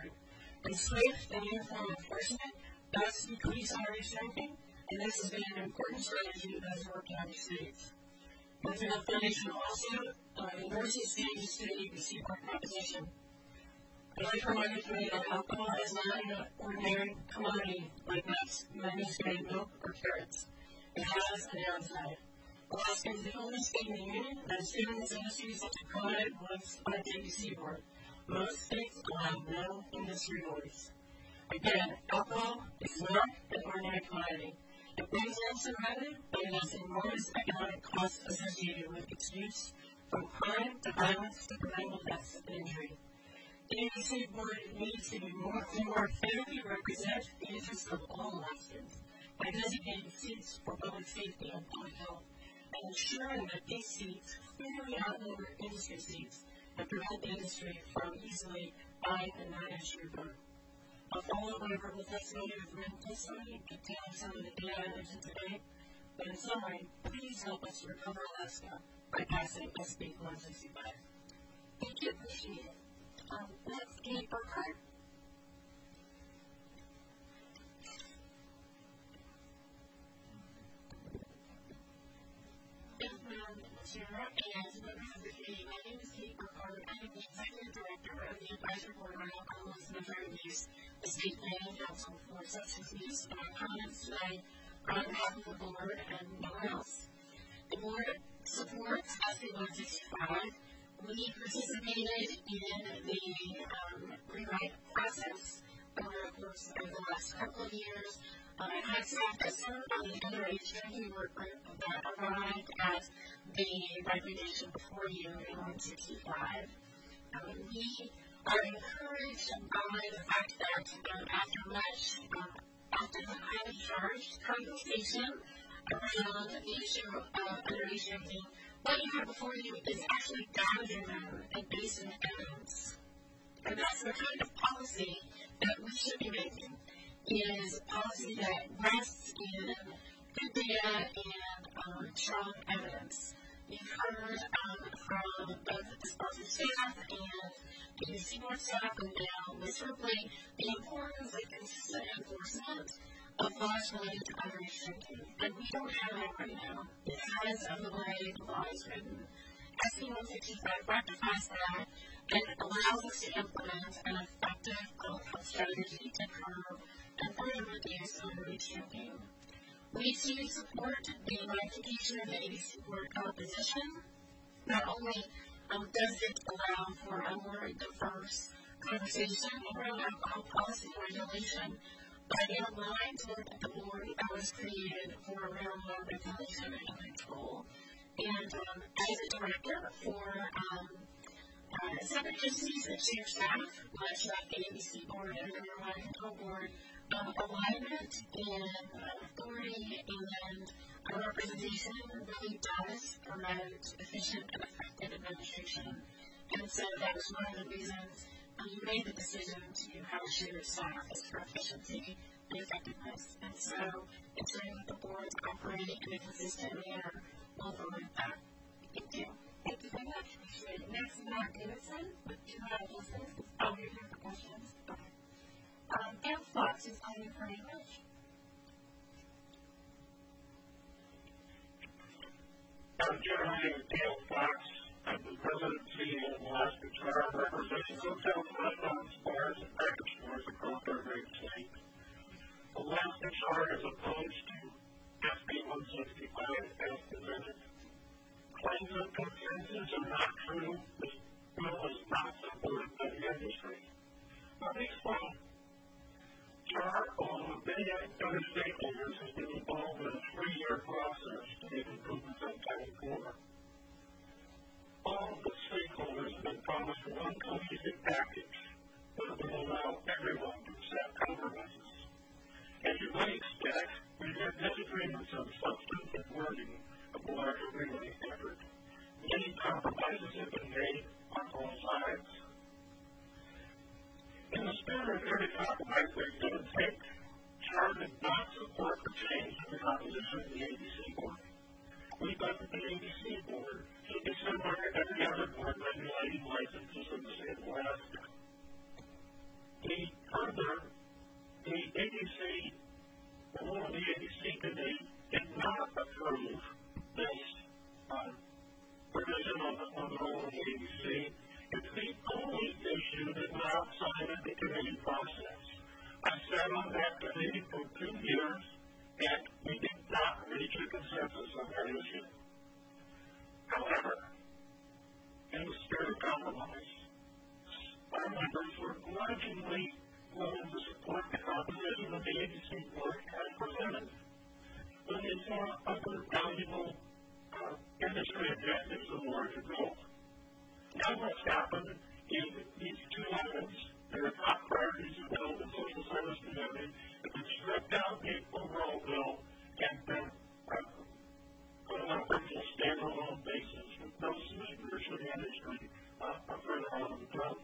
And swift and uniform enforcement does decrease underage drinking, and this has been an important strategy that has worked in other states. The Manatee Health Foundation also uh, endorses changes to the A B C board composition. I'd like to remind you that alcohol is not an ordinary commodity like magnesium milk or carrots. It has a downside. Alaska is the only state in the union that has given its industries such a prominent voice on its A B C board. Most states allow no industry voice. Again, alcohol is not an ordinary commodity. It brings in some revenue, but it has enormous economic costs associated with its use, from crime to violence to preventable deaths and injury. The A B C board needs to be more and more fairly represent the interests of all Alaskans by designating seats for public safety and public health, and ensuring that these seats fairly outnumber industry seats and prevent the industry from easily buying and managing your vote. I'll follow up on a verbal testimony with written testimony containing some of the data I mentioned today, but in summary, please help us recover Alaska by passing S B one sixty-five. Thank you, appreciate it. Um, let's Kate Burkhardt. Thank you, Madam Chair, and members of the committee. My name is Kate Burkhardt. I am the Executive Director of the Advisory Board on Alcohol and Drug Abuse, the State Planning Council for Substance Abuse, and our comments today are on behalf of the Board and no one else. The Board supports S B one sixty-five. We participated in the um, rewrite process over the course of the last couple of years. Um, I had staff that served on the underage drinking work group that arrived at the recommendation before you in one sixty-five. Um, we are encouraged by the fact that um, after much, um, after the highly charged conversation around the issue of underage drinking, what you have before you is actually data-driven and based on evidence. And that's the kind of policy that we should be making, is policy that rests in good data and um, strong evidence. You've heard um, from both the sponsor staff and the A B C board staff and now Miz Ripley the importance of consistent enforcement of laws related to underage drinking. And we don't have that right now because of the way the law is written. S B one sixty-five rectifies that and allows us to implement an effective public health strategy to curb and further reduce underage drinking. We too support the ratification of the A B C board composition. Not only um, does it allow for a more diverse conversation around alcohol policy and regulation, but it aligns with the board that was created for marijuana regulation and control. And um, as a director for um, uh, some agencies and senior staff, much like the A B C board and the Marijuana Control Board, um, alignment and uh, authority and uh, representation really does promote efficient and effective administration. And so that was one of the reasons um, you made the decision to have a shared staff is for efficiency and effectiveness. And so ensuring that the boards operate in a consistent manner will promote that. Thank you. Thank you very much. Appreciate it. Next, Matt Davidson with two audiences. Oh, you're here for questions? Okay. Um, Ann Fox is calling for English. I'm Jeremy Dale Fox. I'm the president and C E O of Alaska Charter, representing hotels, restaurants, bars, and package stores across our great state. Alaska Charter is opposed to S B one sixty-five as presented. Claims of consensus are not true. This bill is not supported by the industry. Let me explain. Charter, along with many other stakeholders, has been involved in a three-year process to make improvements on Title four. All of the stakeholders have been promised one cohesive package that will allow everyone to accept compromises. As you might expect, we've had disagreements on substance and wording of the larger relief effort. Many compromises have been made on all sides. In the spirit of every compromise that give and take, Charter did not support the change in the composition of the A B C board. We thought that the A B C board should be similar to every other board regulating licenses in the state of Alaska. The further, the A B C, the role of the A B C committee did not approve this uh, provision on the, on the role of the A B C. It's the only issue that was outside of the committee process. I sat on that committee for two years, and we did not reach a consensus on that issue. However, in the spirit of compromise, our members were grudgingly willing to support the composition of the A B C board as presented. But they saw other valuable uh, industry objectives of larger goals. Now what's happened is that these two items, that are top priorities of the Health and Social Service Committee, have been stripped out of the overall bill and been uh, put on a virtual standalone basis with no submitters for the industry uh, further on the bill.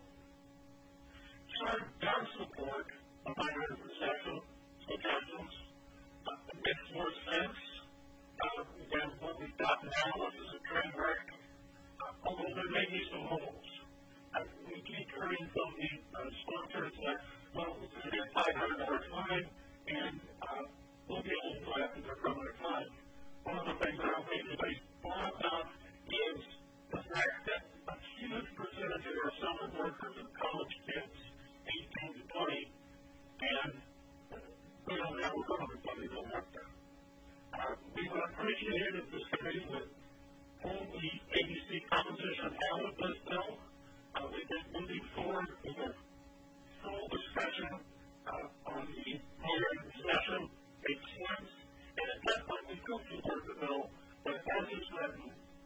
Charter does support a minor concession suggestions. Uh, it makes more sense uh, than what we've got now, which is a train wreck. Uh, although there may be some holes. Uh, we keep hearing from the uh, sponsors that, well, it's going to be a five hundred dollars fine, and uh, we'll be able to go after their permanent fine. One of the things I don't think anybody's thought about is the fact that a huge percentage of our summer workers are college kids, eighteen to twenty, and we don't have a permanent fine to go after. Uh, we would appreciate if this committee would pull the A B C composition out of this bill. Uh, we've been moving forward with a full discussion uh, on the minor concession. Makes sense, and at that point we could support the bill, but as it's written,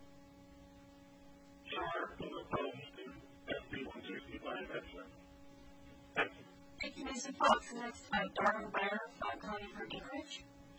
Charter is opposed to S B one sixty-five. That's it. Thank you. Thank you, Mister Fox. Next, uh, Darwin Bear, uh, calling for Gingrich.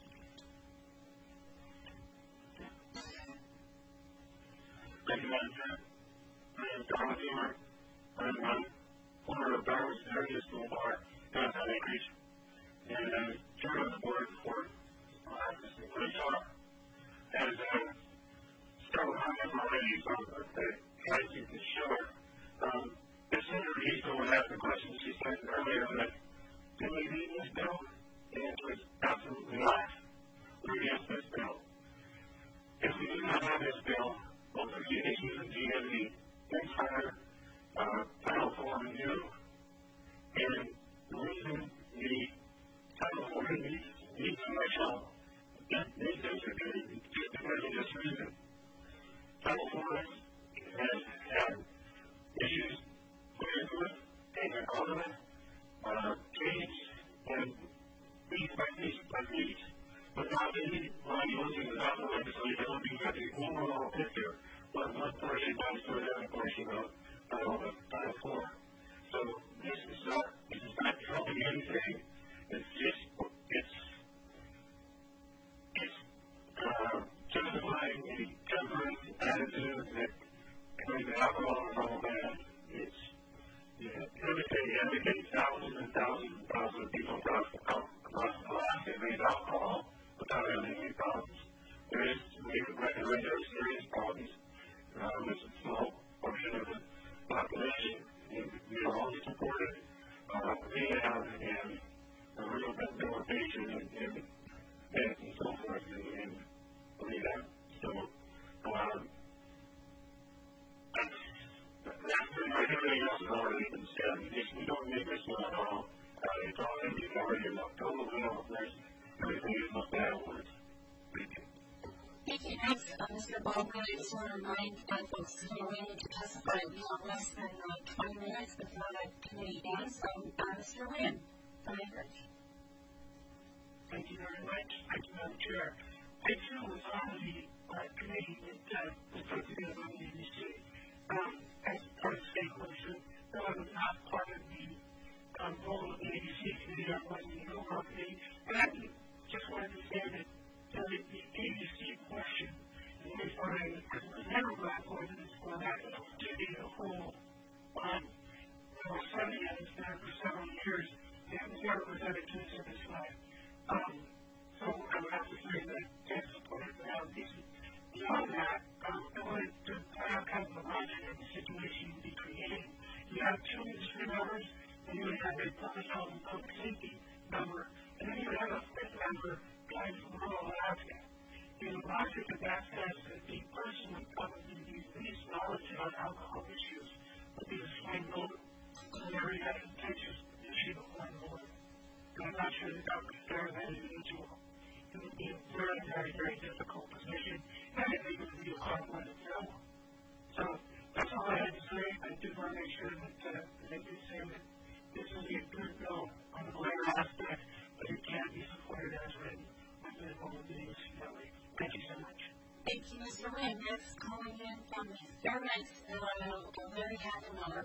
Thank you, Madam Chair. My name is Donald Beamer. I'm um, owner of Darwin's Area School Bar, downtown Anchorage, and I'm chair of the board for uh, this great talk. As uh, several comments already, so I try to keep this short. Um, as Senator Eagle was asking questions, she said earlier that, did we need this bill? The answer is absolutely not. We're against this bill. If we do not have this bill, both of the issues of G M E, entire uh, Title four review, and the reason the Title four needs needs to myself, these things are good just because of this reason. Title four has portion of Title four. So this is not, this is not helping anything. It's just, it's, it's uh, justifying a temporary attitude that brings alcohol is all bad. It's, you know, everything advocates thousands and thousands and thousands of people across the, across the class that drink alcohol without having any problems. There is, we recommend there are serious problems. Uh, there's a small portion of the population. We are all supported. Uh, rehab and a real rehabilitation and, and beds and so forth and, and rehab. So, um, that's, that's pretty much everything else is already been said. Just, we don't make this one at all. Uh, it's all going to be already looked over. There's everything is looked at afterwards. Thank you. Thank you. Next, uh, Mister Baldwin, I just want to remind uh, folks who are waiting to testify, we have less than uh, twenty minutes before the committee ends. So, uh, Mister Wynn, go ahead. Thank you very much. Thank you, Madam Chair. I too was on the uh, committee that uh, was put together by the A B C um, as part of the state commission, though I was not part of the um, role of the A B C committee. I was in the overall committee. And I just wanted to say that So the, the A B C portion is fine, because it was never brought forward in this format. It was to be a whole, um, there were seventy of us there for several years, and it was never presented to us in this way. Um, so I would have to say that I supported the A B C. Beyond that, um, I wanted to point out kind of the logic of the situation you'd be creating. You have two industry members, and you would have a public health and public safety member, and then you would have a fifth member guys from rural Alaska. And the logic of that says that the person would probably be least knowledge about alcohol issues would be the swing voter. So they already had a contentious issue of one voter. And I'm not sure that that would be fair to that individual. It would be a very, very, very difficult position, and I think it would be a hard one to fill. So that's all I had to say. I did want to make sure that uh, they did say that this will be a good bill on the later aspect, but it can't be supported as written. Thank you so much. Thank you, Mister Wynn. Next, calling in from the Fairbanks, Illinois, Larry Hackenmiller.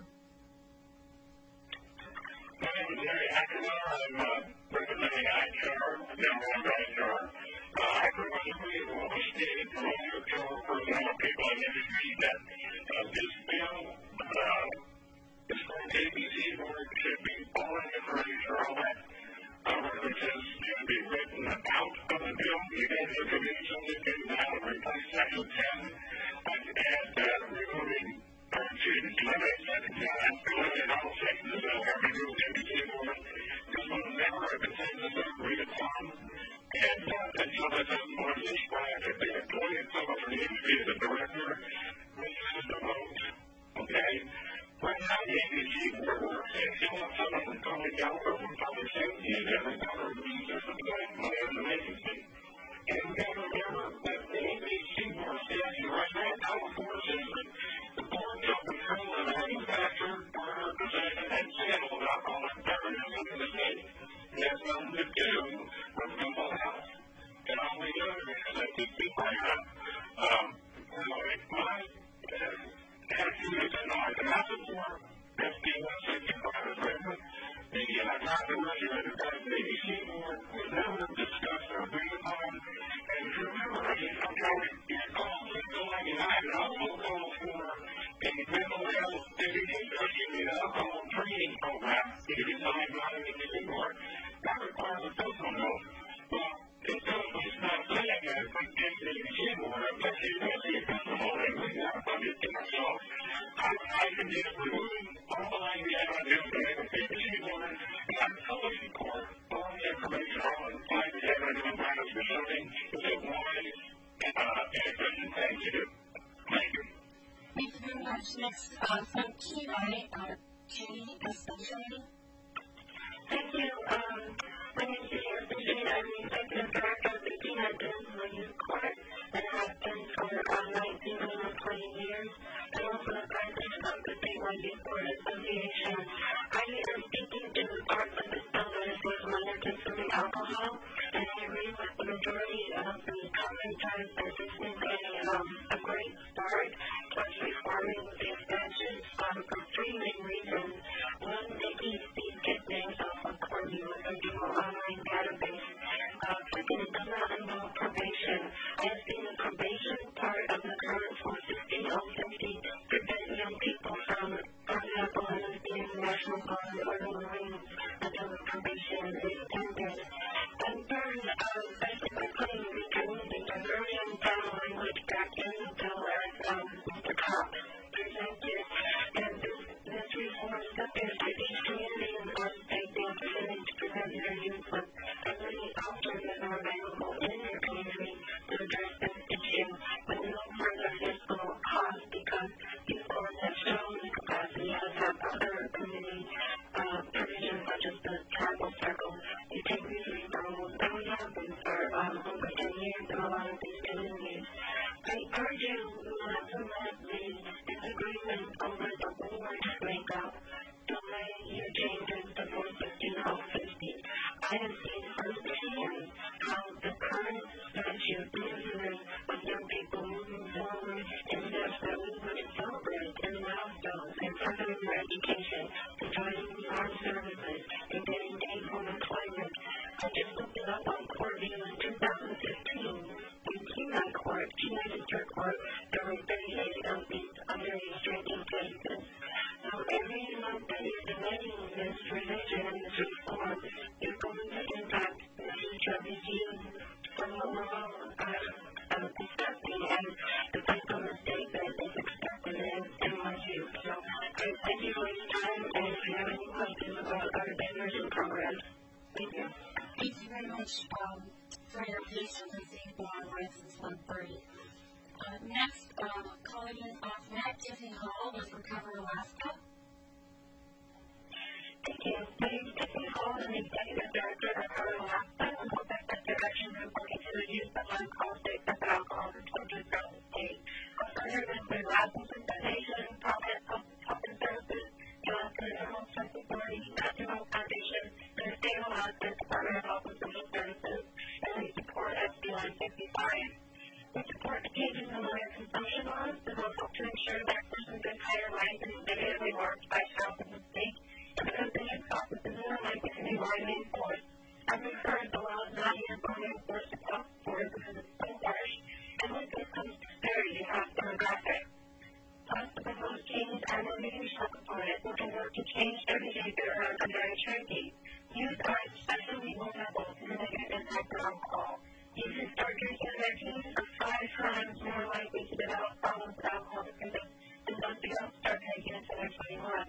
My name is Larry Hackenmiller. I'm uh, representing I C H R, a member of I C H R. Uh, I pretty much agree with what was stated from all your personnel people in the industry that uh, this bill uh, is for the A B C board should be all in for I C H R. All that references need to be written out of the bill. You guys are committed to looking now and replace section ten and add uh, removing, or excuse me, eliminate section ten and eliminate all sections that are removed in the board. This was never a consensus that agreed upon. And, uh, and so that doesn't want to describe if they appointed someone from the industry as a director, this is the vote. Okay? Right now, the A B C board works and they want someone from public health or from public safety and every number of reasons for putting money in the vacancy. And we got to remember that the A B C board stands right now, Title four says that the board shall control the manufacture, order, possession, and sale of alcoholic beverages in the state. It has nothing to do with mental health. And all we know is that these people have, um, you know, my attitude is that I cannot support S B one sixty-five as written. The uh, controversy that the A B C board was never discussed or agreed upon. And if you remember, I'm going to call Bill ninety-nine and also call for a mental health education and alcohol training program to be designed by the A B C board. That requires a personal note. Well, it does, it's not saying that if we take the A B C board, I'm not saying that's the personal note, and we want to fund it to myself. I, I can just remove all the language I want to do to make a A B C board, and I'm fully support all the information on five to seven different plans for something is a wise uh, and efficient thing to do. Thank you. Thank you very much. Next, uh, from Kenai, uh, Jenny Especially. Thank you. Um, my name is Jenny. I'm the executive director of the Kenai Peninsula Youth Court, and have been for um, nineteen, almost twenty years. I'm also the president of the Statewide Youth Court Association. I am speaking to the parts of this bill that is with minor consuming alcohol, and I agree with the majority of the commenters that this is a, um, a great start towards reforming the over the board makeup, the way you changes the four fifty now fifty. I have seen firsthand how the current statute differs with young people moving forward, and therefore we would celebrate and milestones and furthering their education, to joining the armed services, and getting gainful employment. I just looked it up on Courtview in two thousand fifteen. In Kenai Court, Kenai District Court, there were thirty-eight young underage drinking cases. So every month that you're delaying this revision and this reform, you're going to impact the future of these youth from what we're all uh, uh, discussing, and the type of mistake that is expected in N Y U. So I thank you for your time, and if you have any questions about our diversion program, thank you. Thank you very much um, for your patience and staying on right since one thirty. Uh, next, um, calling in off net, Tiffany Hall with Recover Alaska. Thank you. My name is Tiffany Hall, I'm the Executive Director of Recover Alaska. I'm hoping that direction is looking to reduce the alcohol state of alcohol in children throughout the state. I'm further with the Alaska Foundation, Providence Health and Services, Alaska Animal Health Authority, National Health Foundation, and the State of Alaska Department of Health and Social Services, and we support S B one fifty-five. We support the changes in lawyer consumption laws that will help to ensure that persons in higher life is negatively marked by child in the state, and the company processes more likely to be widely enforced. As we've heard, the law is not uniformly enforced across the board because it's so harsh, and with this comes disparity across demographics. Plus, the proposed changes add a leadership component that can work to change their behavior around underage drinking. Youth are especially vulnerable to the negative impact of alcohol. Youth who start drinking in their teens are five times more likely to develop problems with alcohol dependence than those who don't start drinking until they're twenty-one.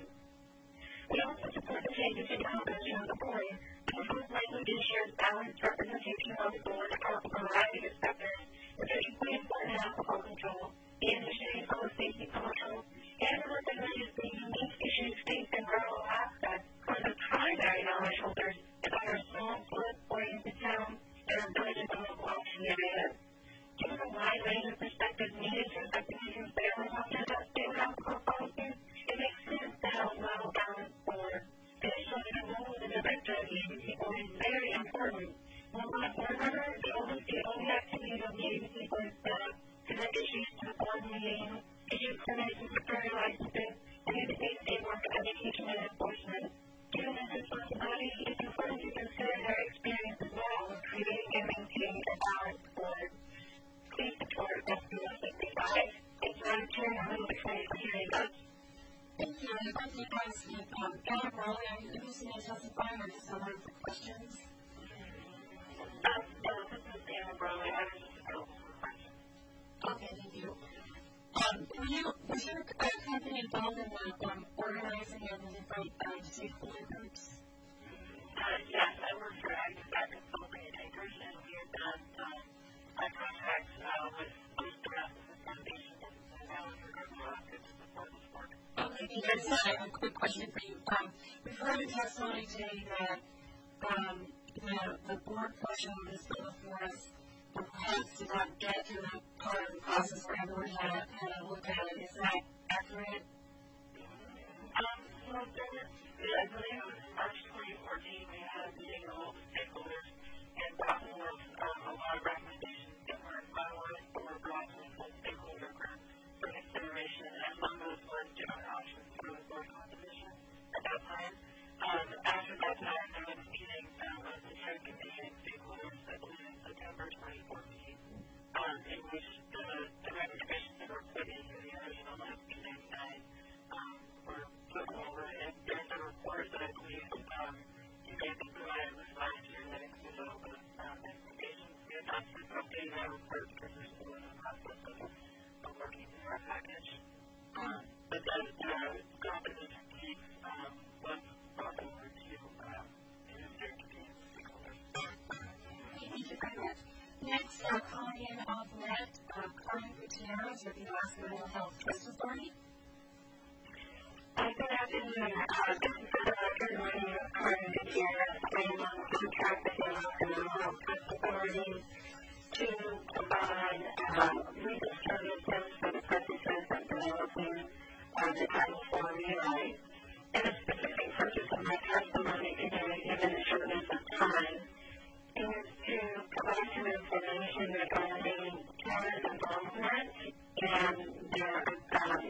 We also support the changes in composition of the board. The proposed language ensures balanced representation on the board across a variety of sectors, which are equally important in alcohol control, the industry, public safety, cultural, and recognizes the unique issues faced in rural Alaska, where the primary knowledge holders about our small, flood-oriented towns and our villages and local option areas. Given the wide range of perspectives needed to affect the issues that we're talking about state alcohol policies, it makes sense to have a well-balanced board. Additionally, the role of the director of the agency board is very important. While not board members, the only, the only activity of the agency board is set up to make issues to the board meeting, issue permits and security licenses, and do the day-to-day work of education and enforcement. Given this responsibility, it's important to consider their experience as well in creating and maintaining a balanced board. Please support S B one fifty-five. Thank you, Madam Chair, and I'm really excited for hearing us. Thank you. I'd like to ask you, um, Anna Rowley, are you interested in testifying or just someone for questions? Um, no, this is Anna Rowley. I was just available for questions. Okay, thank you. Um, were you, was your uh, company involved in the um, organizing of the different um, stakeholder groups? Uh, yes, I work for Agriculture Consulting and Acres, and we have done um, a contract uh, with most of the foundation and now we're going to Alaska to support this work. Okay, thank you. I just had a quick question for you. Um, we've heard in testimony today that um, the, the board portion of this bill before us perhaps did not get to the part of the process where everyone had, had a look at it. Is that accurate? Um, well, there was, I believe it was in March twenty fourteen, we had a meeting of all the stakeholders and brought forth um, a lot of recommendations that were finalized but were brought to the full stakeholder group for consideration, and among those was different options for the board composition at that time. Um, after that time, there was a meeting um, of the Chair Committee and stakeholders, I believe in September twenty fourteen, um, in which the, the recommendations that were put into the original list meeting nine um, were put forward, and there's a report that I believe um, you guys can provide with last year that included all those um, recommendations. We have not since updated that report because we're still in the process of, of working through our package. Um, but that uh, composition piece um, was brought over to um, the Chair Committee and stakeholders. Thank you very much. Next, uh, calling in off net, uh, Carmen Gutierrez with the Alaska Mental Health Trust Authority. Uh, good afternoon. Uh, this is for the record. My name is Carmen Gutierrez. I am on contract with the Alaska Mental Health Trust Authority to provide uh, legal services for the purposes of developing uh, the Title four rewrite. And the specific purpose of my testimony today, given the shortness of time, is to provide some information regarding Tara's involvement and their um,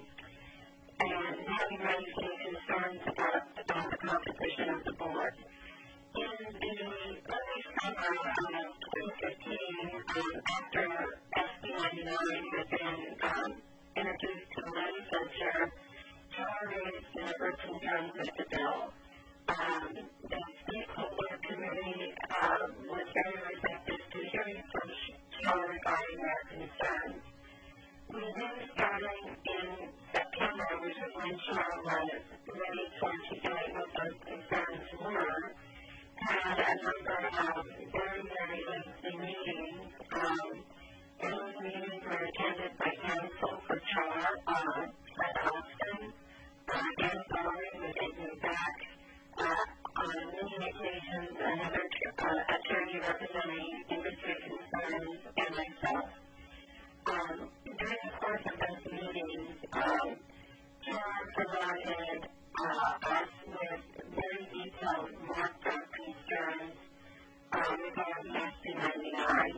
and having raised any concerns about, about the composition of the board. In the early summer of twenty fifteen, um, after S B ninety-nine had been um, introduced to the legislature, Tara raised a number of concerns with the bill. Um, the stakeholder committee um, was very receptive to hearing from Tara regarding their concerns. We then, starting in September, which is when Tara was ready to articulate what those concerns were, had a number of very, very lengthy meetings. Um, those meetings were attended by counsel for Char, uh, Fred Austin, uh, Dan Bowling, who did me back uh, on many occasions, another uh, attorney representing industry concerns, and myself. Um, during the course of those meetings, um, Char provided uh, us with very detailed marked up concerns um, regarding S B ninety-nine.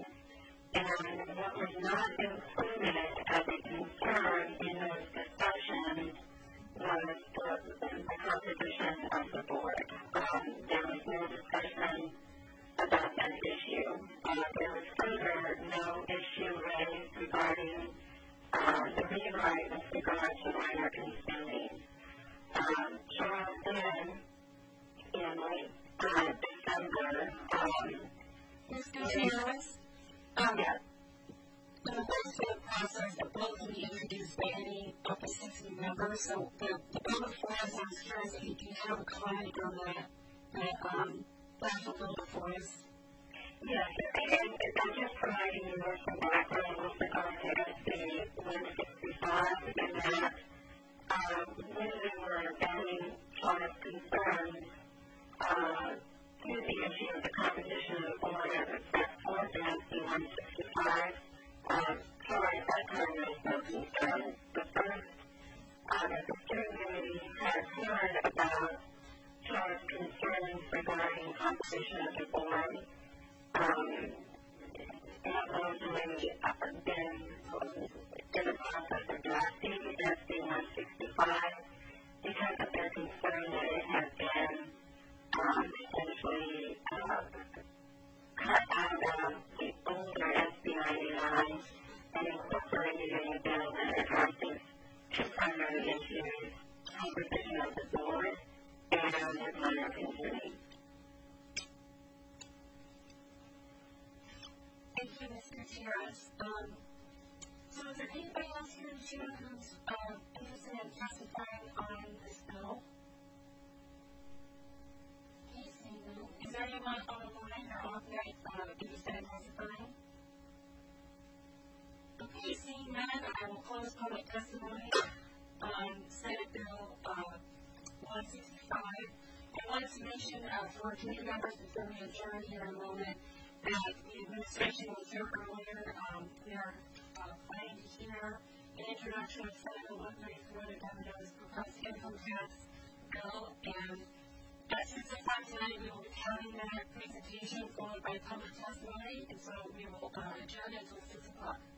And what was not included as a concern in those discussions was the, the composition of the board. Um, there was no discussion about that issue. Uh, there was further no issue raised regarding uh, the rewrite with regard to minority spending. Um, Charles then, in late uh, December, um, Miz Gutierrez, um, yeah. in the legislative process, the bill can be introduced by any opposition member, so the, the bill before us, I'm curious if you can have a comment on that, that, um, that's the bill before us. Yes, and I'm just providing you with some background with regard to S B one sixty-five, and that um, when we were vetting Char's concerns uh, to the issue of the composition of the board as it's set forth in S B one sixty-five, uh, Char at that time raised no concerns. The first uh, that the steering committee had heard about Char's concerns regarding composition of the board. Um, and ultimately uh, been in the process of drafting S B one sixty-five because of their concern that it has been um, essentially uh, cut out of the older S B ninety-nine and incorporated in a bill that addresses two primary issues: composition of the board and minor community. Thank you, Miz Gutierrez. Um, so is there anybody else here too who's uh, interested in testifying on this bill? Okay, seeing none. Is there anyone on the line or authorized uh, interested in testifying? Okay, seeing none, I will close public testimony on Senate Bill uh, one sixty-five. I wanted to mention uh, for committee members before we adjourn here in a moment that the administration was here earlier. Um, they're uh, planning to hear an introduction of Senate Bill one thirty-four, the governor's proposed income tax bill, and at six o'clock tonight we will be having that presentation followed by public testimony, and so we will uh, adjourn until six o'clock.